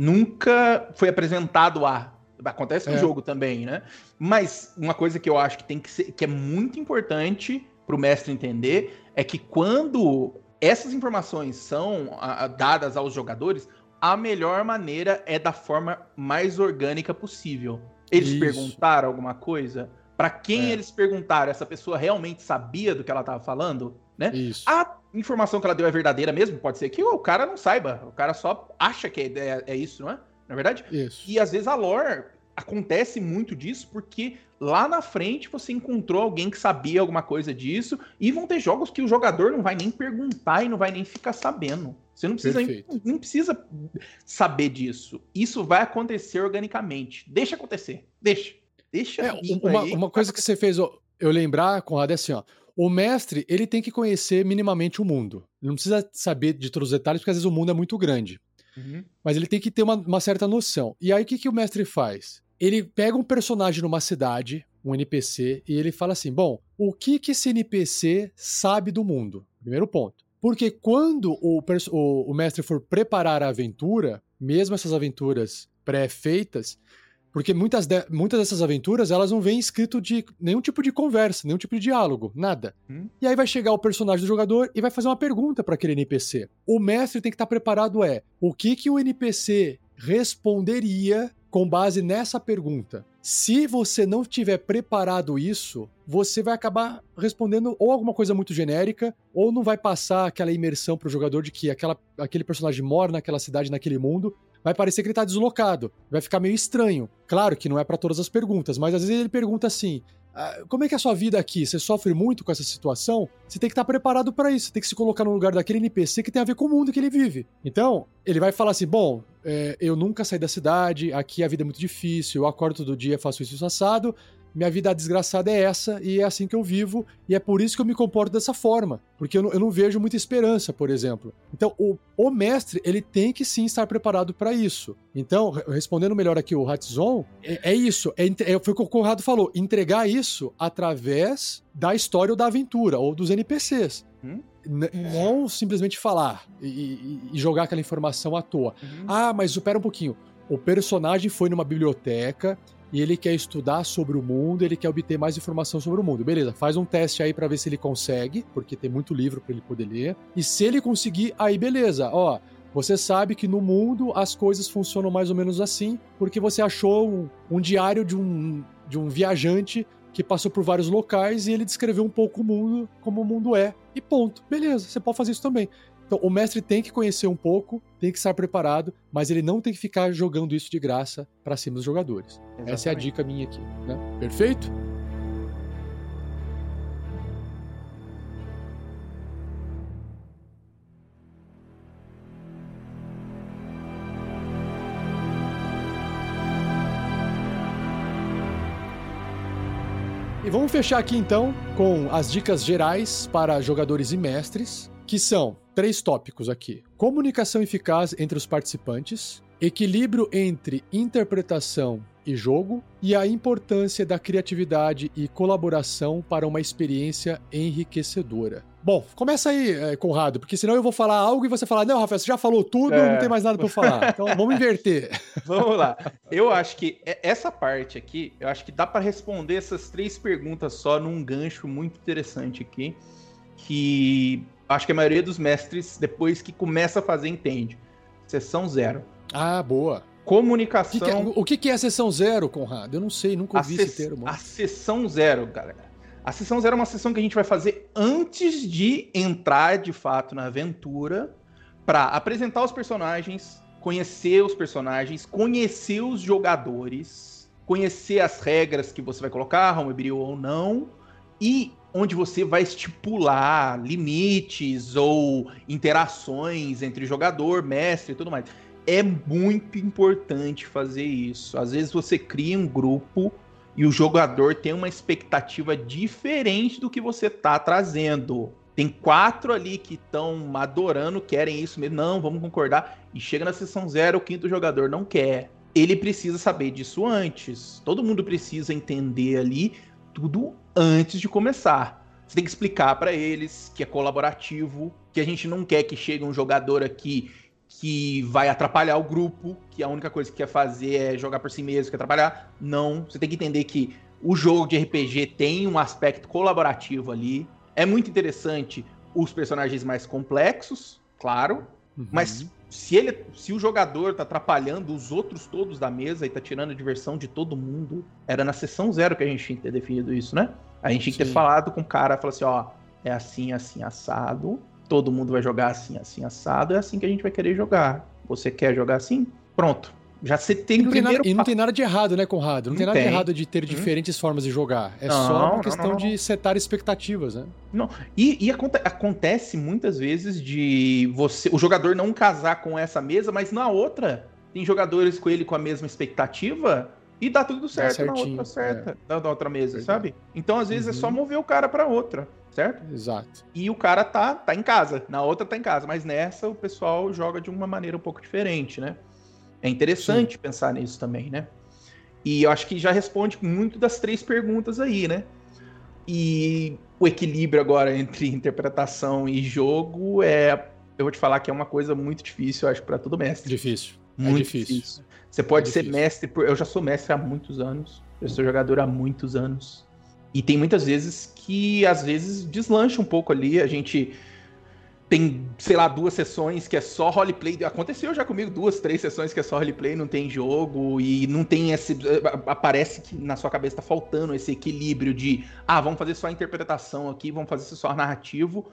nunca foi apresentado a... Acontece no é. jogo também, né? Mas uma coisa que eu acho que tem que ser... Que é muito importante pro mestre entender é que quando essas informações são a, a, dadas aos jogadores... A melhor maneira é da forma mais orgânica possível. Eles Isso. perguntaram alguma coisa? Para quem é. eles perguntaram? Essa pessoa realmente sabia do que ela estava falando? Né? Isso. A informação que ela deu é verdadeira mesmo? Pode ser que o cara não saiba. O cara só acha que é, é, é isso, não é? Na verdade? Isso. E às vezes a lore acontece muito disso porque lá na frente você encontrou alguém que sabia alguma coisa disso e vão ter jogos que o jogador não vai nem perguntar e não vai nem ficar sabendo. Você não precisa, não precisa saber disso. Isso vai acontecer organicamente. Deixa acontecer. Deixa. Deixa. É, uma, aí, uma coisa que você fez eu lembrar, Conrado, é assim, ó. O mestre, ele tem que conhecer minimamente o mundo. Ele não precisa saber de todos os detalhes, porque às vezes o mundo é muito grande. Uhum. Mas ele tem que ter uma, uma certa noção. E aí, o que, que o mestre faz? Ele pega um personagem numa cidade, um N P C, e ele fala assim, bom, o que, que esse N P C sabe do mundo? Primeiro ponto. Porque quando o, o, o mestre for preparar a aventura, mesmo essas aventuras pré-feitas, porque muitas, de, muitas dessas aventuras, elas não vêm escrito de nenhum tipo de conversa, nenhum tipo de diálogo, nada. Hum. E aí vai chegar o personagem do jogador e vai fazer uma pergunta para aquele N P C. O mestre tem que estar preparado é, o que, que o N P C responderia com base nessa pergunta? Se você não tiver preparado isso, você vai acabar respondendo ou alguma coisa muito genérica, ou não vai passar aquela imersão pro jogador de que aquela, aquele personagem mora naquela cidade, naquele mundo. Vai parecer que ele tá deslocado, vai ficar meio estranho. Claro que não é para todas as perguntas, mas às vezes ele pergunta assim, ah, como é que é a sua vida aqui? Você sofre muito com essa situação? Você tem que estar preparado para isso, você tem que se colocar no lugar daquele N P C que tem a ver com o mundo que ele vive. Então, ele vai falar assim, bom, é, eu nunca saí da cidade, aqui a vida é muito difícil, eu acordo todo dia, faço isso assado, minha vida desgraçada é essa, e é assim que eu vivo, e é por isso que eu me comporto dessa forma, porque eu não, eu não vejo muita esperança, por exemplo. Então, o, o mestre, ele tem que sim estar preparado para isso. Então, respondendo melhor aqui o Hatson, é, é isso, é, é, foi o que o Conrado falou, entregar isso através da história ou da aventura, ou dos N P Cs. Hum? N- não simplesmente falar e, e, e jogar aquela informação à toa. Uhum. Ah, mas espera um pouquinho, o personagem foi numa biblioteca e ele quer estudar sobre o mundo, ele quer obter mais informação sobre o mundo. Beleza, faz um teste aí pra ver se ele consegue, porque tem muito livro pra ele poder ler. E se ele conseguir, aí beleza, ó, você sabe que no mundo as coisas funcionam mais ou menos assim, porque você achou um, um diário de um, de um viajante que passou por vários locais e ele descreveu um pouco o mundo, como o mundo é. E ponto. Beleza, você pode fazer isso também. Então, o mestre tem que conhecer um pouco, tem que estar preparado, mas ele não tem que ficar jogando isso de graça pra cima dos jogadores. Exatamente. Essa é a dica minha aqui, né? Perfeito? E vamos fechar aqui então com as dicas gerais para jogadores e mestres, que são três tópicos aqui: comunicação eficaz entre os participantes, equilíbrio entre interpretação e jogo, e a importância da criatividade e colaboração para uma experiência enriquecedora. Bom, começa aí, Conrado, porque senão eu vou falar algo e você falar, não, Rafael, você já falou tudo, é... não tem mais nada pra eu falar. Então vamos inverter. Vamos lá. Eu acho que essa parte aqui, eu acho que dá pra responder essas três perguntas só num gancho muito interessante aqui, que acho que a maioria dos mestres, depois que começa a fazer, entende. Sessão zero. Ah, boa. Comunicação... O que, que é, o que, que é a sessão zero, Conrado? Eu não sei, nunca ouvi esse termo. A sessão zero, galera. A sessão zero é uma sessão que a gente vai fazer antes de entrar, de fato, na aventura, para apresentar os personagens, conhecer os personagens, conhecer os jogadores, conhecer as regras que você vai colocar, homebrew ou não, e onde você vai estipular limites ou interações entre jogador, mestre e tudo mais. É muito importante fazer isso. Às vezes você cria um grupo e o jogador tem uma expectativa diferente do que você tá trazendo. Tem quatro ali que estão adorando, querem isso mesmo. Não, vamos concordar. E chega na sessão zero, o quinto jogador não quer. Ele precisa saber disso antes. Todo mundo precisa entender ali tudo antes de começar. Você tem que explicar para eles que é colaborativo, que a gente não quer que chegue um jogador aqui que vai atrapalhar o grupo, que a única coisa que quer fazer é jogar por si mesmo, quer atrapalhar. Não, você tem que entender que o jogo de R P G tem um aspecto colaborativo ali. É muito interessante os personagens mais complexos, claro, uhum. Mas se, ele, se o jogador tá atrapalhando os outros todos da mesa e tá tirando a diversão de todo mundo, era na sessão zero que a gente tinha que ter definido isso, né? A gente tinha que ter Sim. falado com o cara, falar assim, ó, é assim, assim, assado... Todo mundo vai jogar assim, assim, assado. É assim que a gente vai querer jogar. Você quer jogar assim? Pronto. Já você tem e não primeiro... Tem nada, e não tem nada de errado, né, Conrado? Não, não tem nada tem. de errado de ter hum. diferentes formas de jogar. É não, só uma questão não, não, não. de setar expectativas, né? Não. E, e aconte- acontece muitas vezes de você, o jogador não casar com essa mesa, mas na outra tem jogadores com ele com a mesma expectativa e dá tudo certo dá na outra certa, é. da, da outra mesa, Verdade. sabe? Então, às vezes, uhum. é só mover o cara pra outra. Certo? Exato. E o cara tá, tá em casa, na outra tá em casa, mas nessa o pessoal joga de uma maneira um pouco diferente, né? É interessante Sim. pensar nisso também, né? E eu acho que já responde muito das três perguntas aí, né? E o equilíbrio agora entre interpretação e jogo é, eu vou te falar que é uma coisa muito difícil, eu acho, pra todo mestre. Difícil. Muito é difícil. difícil. Você pode é ser difícil. mestre, por... eu já sou mestre há muitos anos, eu sou jogador há muitos anos. E tem muitas vezes que, às vezes, deslancha um pouco ali. A gente tem, sei lá, duas sessões que é só roleplay. Aconteceu já comigo duas, três sessões que é só roleplay, não tem jogo. E não tem esse... Aparece que na sua cabeça tá faltando esse equilíbrio de... Ah, vamos fazer só a interpretação aqui, vamos fazer só narrativo.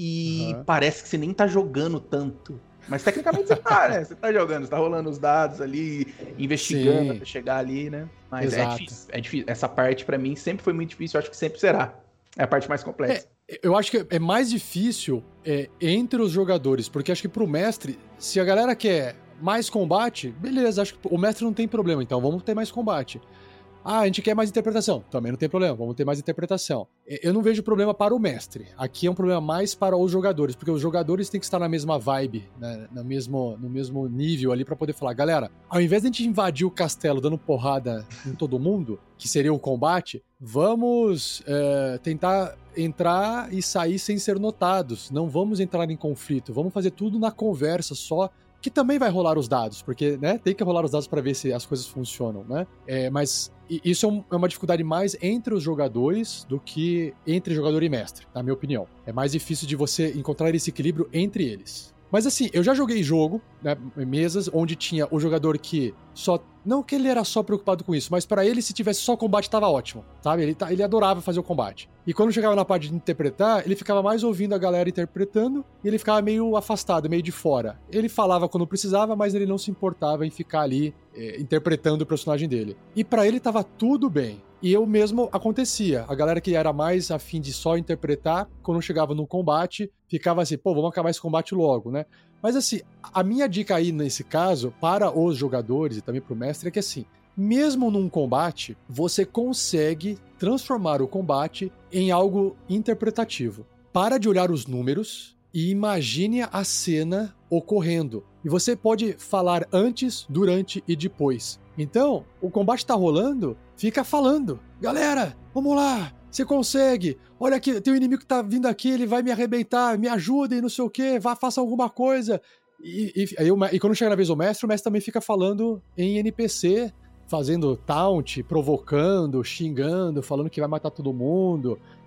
E uhum. parece que você nem tá jogando tanto. Mas tecnicamente você tá, né? Você tá jogando, você tá rolando os dados ali, investigando Sim. até chegar ali, né? Mas Exato. é difícil, é difícil. Essa parte, pra mim, sempre foi muito difícil. Eu acho que sempre será. É a parte mais complexa. É, eu acho que é mais difícil é, entre os jogadores, porque acho que pro mestre, se a galera quer mais combate, beleza, acho que o mestre não tem problema, então vamos ter mais combate. Ah, a gente quer mais interpretação. Também não tem problema, vamos ter mais interpretação. Eu não vejo problema para o mestre. Aqui é um problema mais para os jogadores, porque os jogadores têm que estar na mesma vibe, né? no, mesmo, no mesmo nível ali para poder falar, galera, ao invés de a gente invadir o castelo dando porrada em todo mundo, que seria o combate, vamos é, tentar entrar e sair sem ser notados. Não vamos entrar em conflito, vamos fazer tudo na conversa só, que também vai rolar os dados, porque, né, tem que rolar os dados para ver se as coisas funcionam, né? É, mas isso é, um, é uma dificuldade mais entre os jogadores do que entre jogador e mestre, na minha opinião. É mais difícil de você encontrar esse equilíbrio entre eles. Mas assim, eu já joguei jogo, né, mesas, onde tinha o jogador que só... Não que ele era só preocupado com isso, mas pra ele, se tivesse só combate, tava ótimo, sabe? Ele, ele adorava fazer o combate. E quando chegava na parte de interpretar, ele ficava mais ouvindo a galera interpretando e ele ficava meio afastado, meio de fora. Ele falava quando precisava, mas ele não se importava em ficar ali é, interpretando o personagem dele. E pra ele tava tudo bem. E eu mesmo acontecia. A galera que era mais afim de só interpretar, quando chegava no combate, ficava assim, pô, vamos acabar esse combate logo, né? Mas assim, a minha dica aí nesse caso, para os jogadores e também pro mestre, é que assim, mesmo num combate, você consegue transformar o combate em algo interpretativo. Para de olhar os números e imagine a cena ocorrendo. E você pode falar antes, durante e depois. Então, o combate tá rolando, fica falando. Galera, vamos lá, você consegue. Olha aqui, tem um inimigo que tá vindo aqui, ele vai me arrebentar, me ajudem, não sei o quê, vá, faça alguma coisa. E, e, aí, e quando chega na vez do mestre, o mestre também fica falando em N P C, fazendo taunt, provocando, xingando, falando que vai matar todo mundo.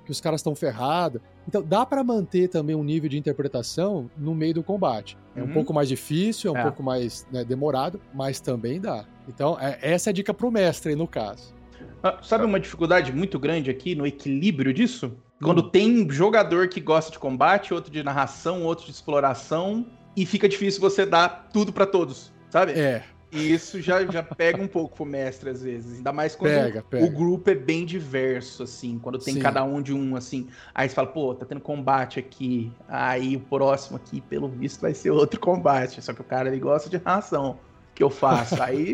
que os caras estão ferrados. Então dá pra manter também um nível de interpretação no meio do combate. É um Uhum. pouco mais difícil, é um É. pouco mais, né, demorado, mas também dá. Então é, essa é a dica pro mestre aí no caso. Ah, sabe uma dificuldade muito grande aqui no equilíbrio disso? Quando tem jogador que gosta de combate, outro de narração, outro de exploração, e fica difícil você dar tudo pra todos, sabe? É, E isso já, já pega um pouco pro mestre, às vezes. Ainda mais quando Pega, pega. o grupo é bem diverso, assim. Quando tem Sim. cada um de um, assim. Aí você fala, pô, tá tendo combate aqui. Aí o próximo aqui, pelo visto, vai ser outro combate. Só que o cara, ele gosta de ração. Que eu faço? Aí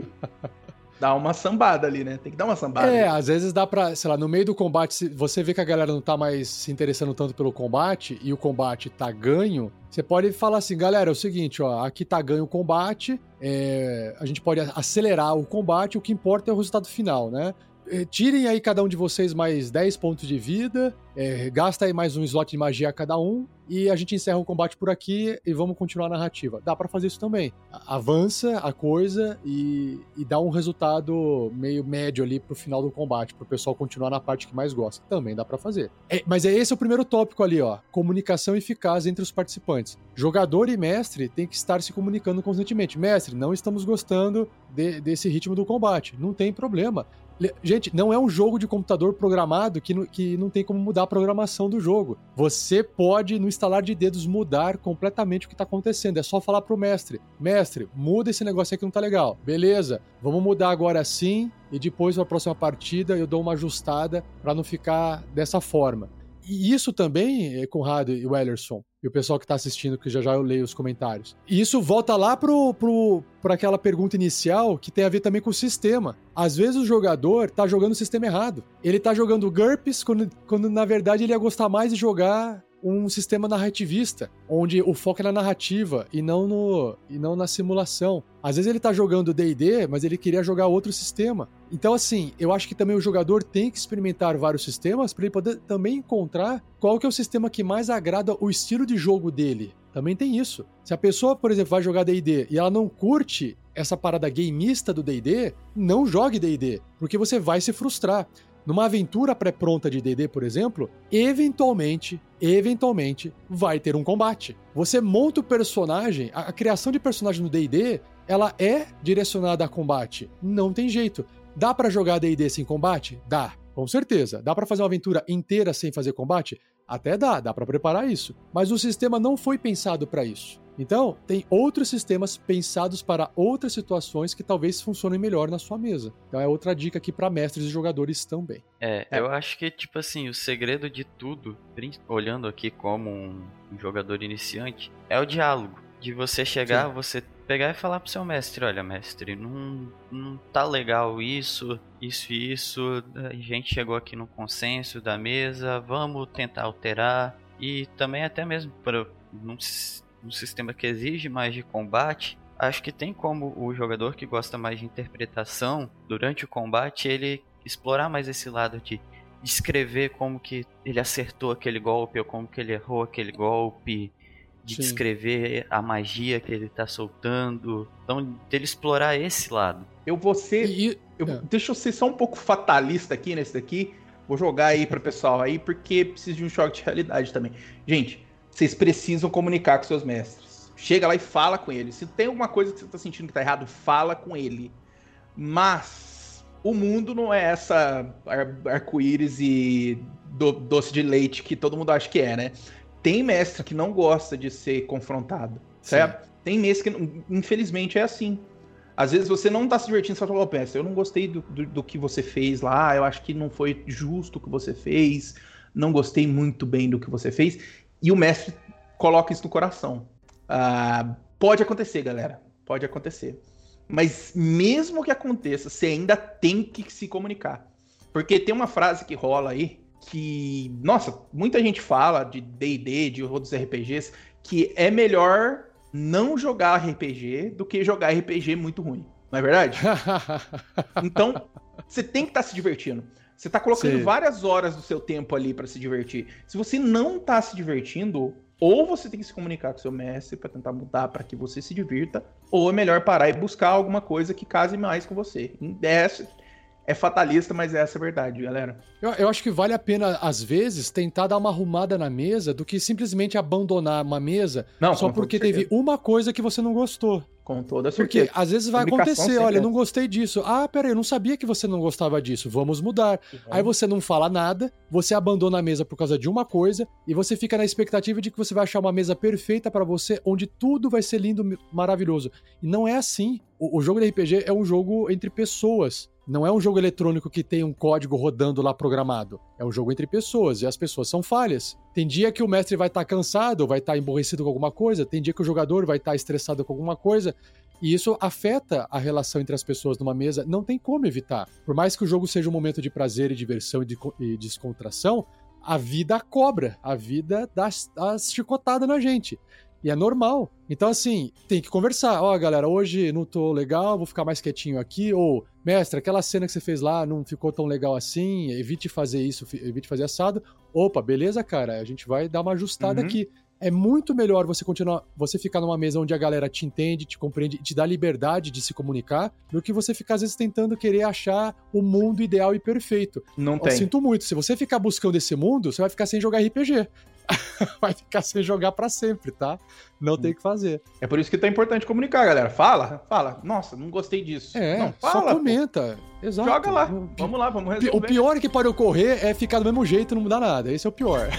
dá uma sambada ali, né? Tem que dar uma sambada. É, às vezes dá pra, sei lá, no meio do combate, se você vê que a galera não tá mais se interessando tanto pelo combate e o combate tá ganho, você pode falar assim, galera, é o seguinte, ó, aqui tá ganho o combate, é, a gente pode acelerar o combate, o que importa é o resultado final, né? É, tirem aí cada um de vocês mais dez pontos de vida, é, gasta aí mais um slot de magia a cada um, e a gente encerra o combate por aqui e vamos continuar a narrativa. Dá pra fazer isso também. A- Avança a coisa e, e dá um resultado meio médio ali pro final do combate, pro pessoal continuar na parte que mais gosta. Também dá pra fazer. É, mas é esse o primeiro tópico ali, ó. Comunicação eficaz entre os participantes. Jogador e mestre tem que estar se comunicando constantemente. Mestre, não estamos gostando de- desse ritmo do combate. Não tem problema. Le- Gente, não é um jogo de computador programado que, não- que não tem como mudar a programação do jogo. Você pode, no instalar de dedos, mudar completamente o que está acontecendo. É só falar pro mestre: mestre, muda esse negócio aqui que não tá legal. Beleza, vamos mudar agora sim e depois na próxima partida eu dou uma ajustada para não ficar dessa forma. E isso também, eh, Conrado e o Ellerson, e o pessoal que está assistindo, que já já eu leio os comentários. E isso volta lá pro, pro, pra aquela pergunta inicial que tem a ver também com o sistema. Às vezes o jogador tá jogando o sistema errado. Ele tá jogando GURPS quando, quando na verdade ele ia gostar mais de jogar um sistema narrativista, onde o foco é na narrativa e não, no, e não na simulação. Às vezes ele tá jogando D e D, mas ele queria jogar outro sistema. Então, assim, eu acho que também o jogador tem que experimentar vários sistemas para ele poder também encontrar qual que é o sistema que mais agrada o estilo de jogo dele. Também tem isso. Se a pessoa, por exemplo, vai jogar D e D e ela não curte essa parada gameista do D e D, não jogue D e D, porque você vai se frustrar. Numa aventura pré-pronta de D e D, por exemplo, eventualmente, eventualmente, vai ter um combate. Você monta o personagem, a, a criação de personagem no D e D, ela é direcionada a combate. Não tem jeito. Dá pra jogar D e D sem combate? Dá, com certeza. Dá pra fazer uma aventura inteira sem fazer combate? Até dá, dá pra preparar isso. Mas o sistema não foi pensado pra isso. Então, tem outros sistemas pensados para outras situações que talvez funcionem melhor na sua mesa. Então é outra dica aqui para mestres e jogadores também. É, eu acho que, tipo assim, o segredo de tudo, prin- olhando aqui como um, um jogador iniciante, é o diálogo. De você chegar, Sim. você pegar e falar pro seu mestre, olha, mestre, não, não tá legal isso, isso e isso, a gente chegou aqui no consenso da mesa, vamos tentar alterar. E também até mesmo para não um sistema que exige mais de combate, acho que tem como o jogador que gosta mais de interpretação, durante o combate, ele explorar mais esse lado de descrever como que ele acertou aquele golpe, ou como que ele errou aquele golpe, de Sim. descrever a magia que ele tá soltando. Então, dele explorar esse lado. Eu vou ser... E, e- eu- é. Deixa eu ser só um pouco fatalista aqui nesse daqui. Vou jogar aí pro pessoal aí, porque precisa de um choque de realidade também. Gente, vocês precisam comunicar com seus mestres. Chega lá e fala com eles. Se tem alguma coisa que você tá sentindo que tá errado, fala com ele. Mas o mundo não é essa ar- arco-íris e do- doce de leite que todo mundo acha que é, né? Tem mestre que não gosta de ser confrontado, certo? Tem mestre que, não- infelizmente, é assim. Às vezes você não tá se divertindo, você fala, mestre, eu não gostei do, do, do que você fez lá, eu acho que não foi justo o que você fez, não gostei muito bem do que você fez. E o mestre coloca isso no coração. Ah, pode acontecer, galera. Pode acontecer. Mas mesmo que aconteça, você ainda tem que se comunicar. Porque tem uma frase que rola aí, que, nossa, muita gente fala de D e D, de outros R P Gs, que é melhor não jogar R P G do que jogar R P G muito ruim. Não é verdade? Então, você tem que estar se divertindo. Você tá colocando Sim. várias horas do seu tempo ali pra se divertir. Se você não tá se divertindo, ou você tem que se comunicar com seu mestre pra tentar mudar pra que você se divirta, ou é melhor parar e buscar alguma coisa que case mais com você. Essa, é fatalista, mas essa é a verdade, galera. Eu, eu acho que vale a pena, às vezes, tentar dar uma arrumada na mesa do que simplesmente abandonar uma mesa não, só porque teve uma coisa que você não gostou. Com toda certeza. Porque às vezes vai acontecer, olha, eu não gostei disso. Ah, peraí, eu não sabia que você não gostava disso. Vamos mudar. Uhum. Aí você não fala nada, você abandona a mesa por causa de uma coisa e você fica na expectativa de que você vai achar uma mesa perfeita pra você, onde tudo vai ser lindo, maravilhoso. E não é assim. O, o jogo de R P G é um jogo entre pessoas. Não é um jogo eletrônico que tem um código rodando lá programado. É um jogo entre pessoas, e as pessoas são falhas. Tem dia que o mestre vai estar tá cansado, vai estar tá emborrecido com alguma coisa, tem dia que o jogador vai estar tá estressado com alguma coisa, e isso afeta a relação entre as pessoas numa mesa, não tem como evitar. Por mais que o jogo seja um momento de prazer e diversão e, de, e descontração, a vida cobra, a vida dá as chicotadas na gente. E é normal. Então, assim, tem que conversar. Ó, oh, galera, hoje não tô legal, vou ficar mais quietinho aqui. Ou, mestre, aquela cena que você fez lá não ficou tão legal assim, evite fazer isso, evite fazer assado. Opa, beleza, cara, a gente vai dar uma ajustada uhum. aqui. É muito melhor você continuar, você ficar numa mesa onde a galera te entende, te compreende, te dá liberdade de se comunicar, do que você ficar, às vezes, tentando querer achar o mundo ideal e perfeito. Não Eu tem. sinto muito. Se você ficar buscando esse mundo, você vai ficar sem jogar R P G. Vai ficar sem jogar pra sempre, tá? Não hum. tem o que fazer. É por isso que tá importante comunicar, galera. Fala, fala. Nossa, não gostei disso. É, não, fala, só comenta. Pô. Exato. Joga lá. Vamos lá, vamos resolver. O pior que pode ocorrer é ficar do mesmo jeito e não mudar nada. Esse é o pior.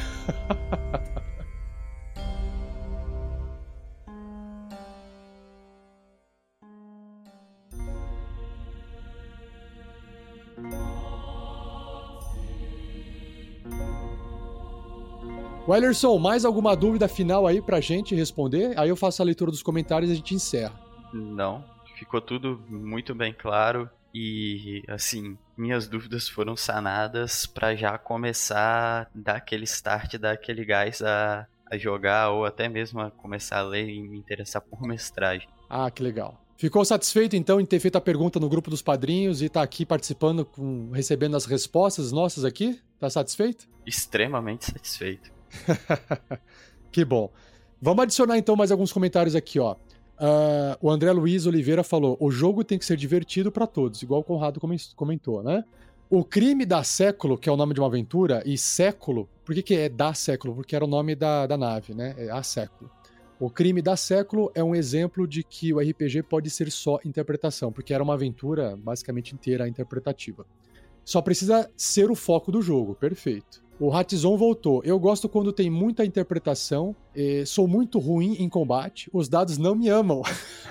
Wellerson, mais alguma dúvida final aí pra gente responder? Aí eu faço a leitura dos comentários e a gente encerra. Não, ficou tudo muito bem claro e, assim, minhas dúvidas foram sanadas pra já começar a dar aquele start, dar aquele gás a, a jogar ou até mesmo a começar a ler e me interessar por mestragem. Ah, que legal. Ficou satisfeito, então, em ter feito a pergunta no grupo dos padrinhos e tá aqui participando, com, recebendo as respostas nossas aqui? Tá satisfeito? Extremamente satisfeito. Que bom. Vamos adicionar então mais alguns comentários aqui, ó. Uh, o André Luiz Oliveira falou: o jogo tem que ser divertido pra todos, igual o Conrado comentou, né? O Crime da Século, que é o nome de uma aventura, e Século, por que, que é da Século? Porque era o nome da, da nave, né? É a Século. O Crime da Século é um exemplo de que o R P G pode ser só interpretação, porque era uma aventura basicamente inteira interpretativa. Só precisa ser o foco do jogo, perfeito. O Ratizon voltou. Eu gosto quando tem muita interpretação. Eh, sou muito ruim em combate. Os dados não me amam.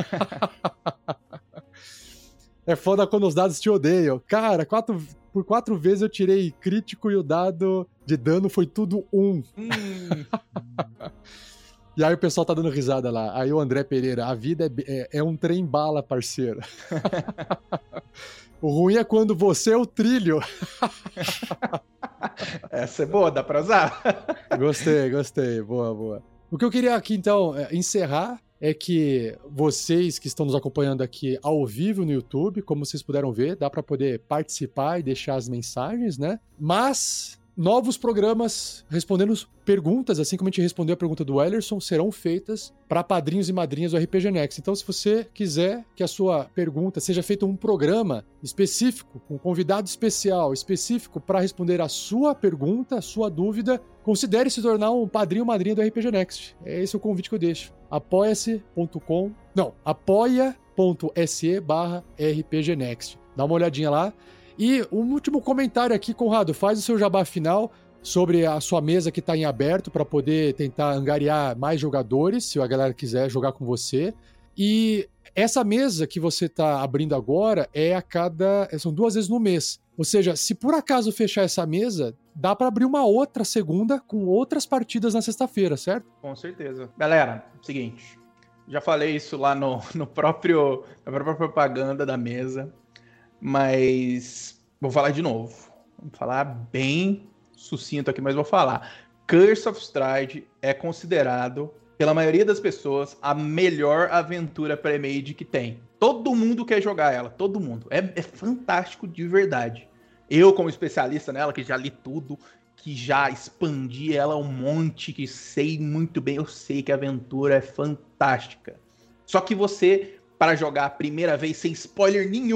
É foda quando os dados te odeiam. Cara, quatro, por quatro vezes eu tirei crítico e o dado de dano foi tudo um. Hum. E aí o pessoal tá dando risada lá. Aí o André Pereira, a vida é, é, é um trem bala, parceiro. O ruim é quando você é o trilho. Essa é boa, dá pra usar? Gostei, gostei. Boa, boa. O que eu queria aqui, então, encerrar é que vocês que estão nos acompanhando aqui ao vivo no YouTube, como vocês puderam ver, dá pra poder participar e deixar as mensagens, né? Mas novos programas respondendo perguntas, assim como a gente respondeu a pergunta do Wellerson, serão feitas para padrinhos e madrinhas do R P G Next. Então, se você quiser que a sua pergunta seja feito um programa específico, com um convidado especial, específico para responder a sua pergunta, a sua dúvida, considere se tornar um padrinho ou madrinha do R P G Next. É esse o convite que eu deixo. apoia-se ponto com, não, apoia.se barra rpgnext. Dá uma olhadinha lá. E um último comentário aqui, Conrado, faz o seu jabá final sobre a sua mesa que está em aberto para poder tentar angariar mais jogadores, se a galera quiser jogar com você. E essa mesa que você está abrindo agora é a cada... são duas vezes no mês. Ou seja, se por acaso fechar essa mesa, dá para abrir uma outra segunda com outras partidas na sexta-feira, certo? Com certeza. Galera, seguinte, já falei isso lá no, no próprio, na própria propaganda da mesa, mas vou falar de novo. Vou falar bem sucinto aqui, mas vou falar. Curse of Strahd é considerado, pela maioria das pessoas, a melhor aventura pré-made que tem. Todo mundo quer jogar ela, todo mundo. É, é fantástico de verdade. Eu, como especialista nela, que já li tudo, que já expandi ela um monte, que sei muito bem, eu sei que a aventura é fantástica. Só que você, para jogar a primeira vez sem spoiler nenhum,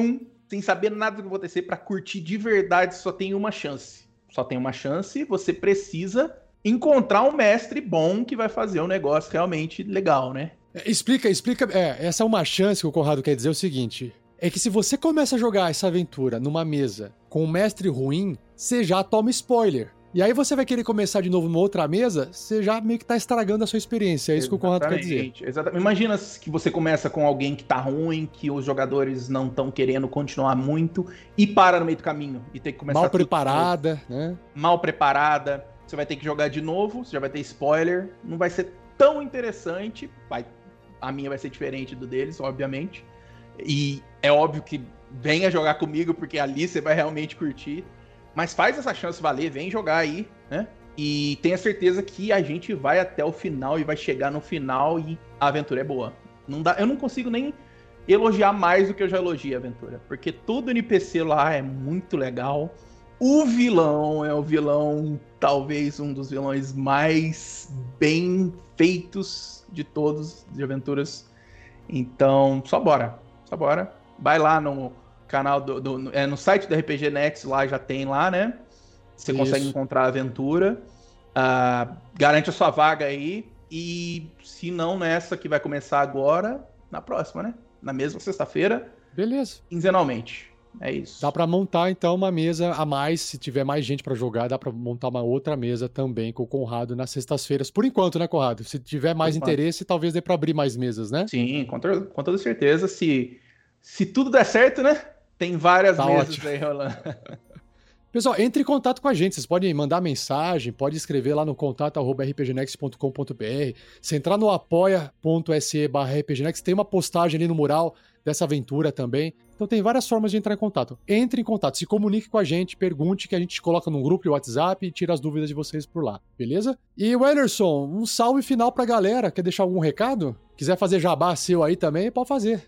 sem saber nada do que vai acontecer, pra curtir de verdade, só tem uma chance. Só tem uma chance, você precisa encontrar um mestre bom que vai fazer um negócio realmente legal, né? Explica, explica. É, essa é uma chance que o Conrado quer dizer o seguinte: é que se você começa a jogar essa aventura numa mesa com um mestre ruim, você já toma spoiler. E aí você vai querer começar de novo numa outra mesa, você já meio que tá estragando a sua experiência. É isso Exatamente. Que o Conrado quer dizer. Exatamente. Imagina que você começa com alguém que tá ruim, que os jogadores não estão querendo continuar muito, e para no meio do caminho. E tem que começar mal preparada, né? Mal preparada. Você vai ter que jogar de novo, você já vai ter spoiler. Não vai ser tão interessante. Vai, a minha vai ser diferente do deles, obviamente. E é óbvio que venha jogar comigo, porque ali você vai realmente curtir. Mas faz essa chance valer, vem jogar aí, né? E tenha certeza que a gente vai até o final e vai chegar no final e a aventura é boa. Não dá, eu não consigo nem elogiar mais do que eu já elogiei a aventura. Porque todo N P C lá é muito legal. O vilão é o vilão, talvez um dos vilões mais bem feitos de todos de aventuras. Então, só bora. Só bora. Vai lá no canal do, do é, no site do R P G Next, lá já tem lá, né? Você Isso. consegue encontrar a aventura. Uh, garante a sua vaga aí. E se não nessa que vai começar agora, na próxima, né? Na mesma sexta-feira. Beleza. Quinzenalmente. É isso. Dá pra montar, então, uma mesa a mais. Se tiver mais gente pra jogar, dá pra montar uma outra mesa também com o Conrado nas sextas-feiras. Por enquanto, né, Conrado? Se tiver mais interesse, talvez dê pra abrir mais mesas, né? Sim, com, to- com toda certeza. Se, se tudo der certo, né? Tem várias tá mesas ótimo. aí rolando. Pessoal, entre em contato com a gente. Vocês podem mandar mensagem, pode escrever lá no contato arroba r p g next ponto com ponto b r. Se entrar no apoia.se barra rpgnext, tem uma postagem ali no mural dessa aventura também. Então tem várias formas de entrar em contato. Entre em contato, se comunique com a gente, pergunte, que a gente coloca num grupo de WhatsApp e tira as dúvidas de vocês por lá, beleza? E o Ellerson, um salve final pra galera. Quer deixar algum recado? Quiser fazer jabá seu aí também, pode fazer.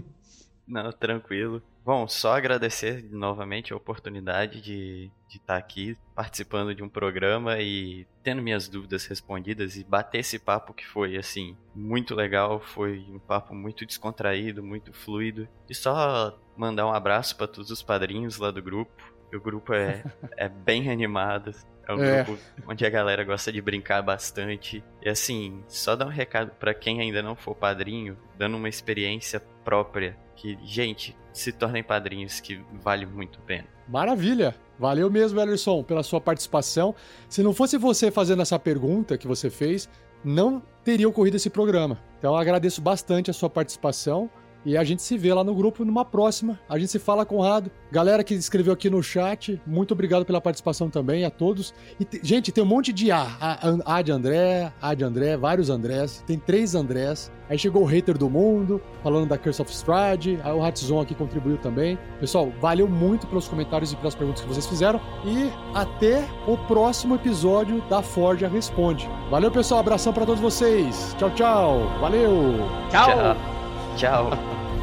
Não, tranquilo. Bom, só agradecer novamente a oportunidade de de estar aqui participando de um programa e tendo minhas dúvidas respondidas e bater esse papo que foi, assim, muito legal. Foi um papo muito descontraído, muito fluido. E só mandar um abraço para todos os padrinhos lá do grupo. O grupo é, é bem animado. É um é. grupo onde a galera gosta de brincar bastante. E assim, só dar um recado pra quem ainda não for padrinho, dando uma experiência própria, que, gente, se tornem padrinhos, que vale muito a pena. Maravilha! Valeu mesmo, Ellerson, pela sua participação. Se não fosse você fazendo essa pergunta que você fez, não teria ocorrido esse programa. Então eu agradeço bastante a sua participação. E a gente se vê lá no grupo numa próxima. A gente se fala, Conrado. Galera que escreveu aqui no chat, muito obrigado pela participação também, a todos. E, te, gente, tem um monte de A. A, a de André, A de André, vários Andrés. Tem três Andrés. Aí chegou o hater do mundo, falando da Curse of Strahd. Aí o Hatzon aqui contribuiu também. Pessoal, valeu muito pelos comentários e pelas perguntas que vocês fizeram. E até o próximo episódio da Forja Responde. Valeu, pessoal. Abração pra todos vocês. Tchau, tchau. Valeu. Tchau. Tchau. Tchau.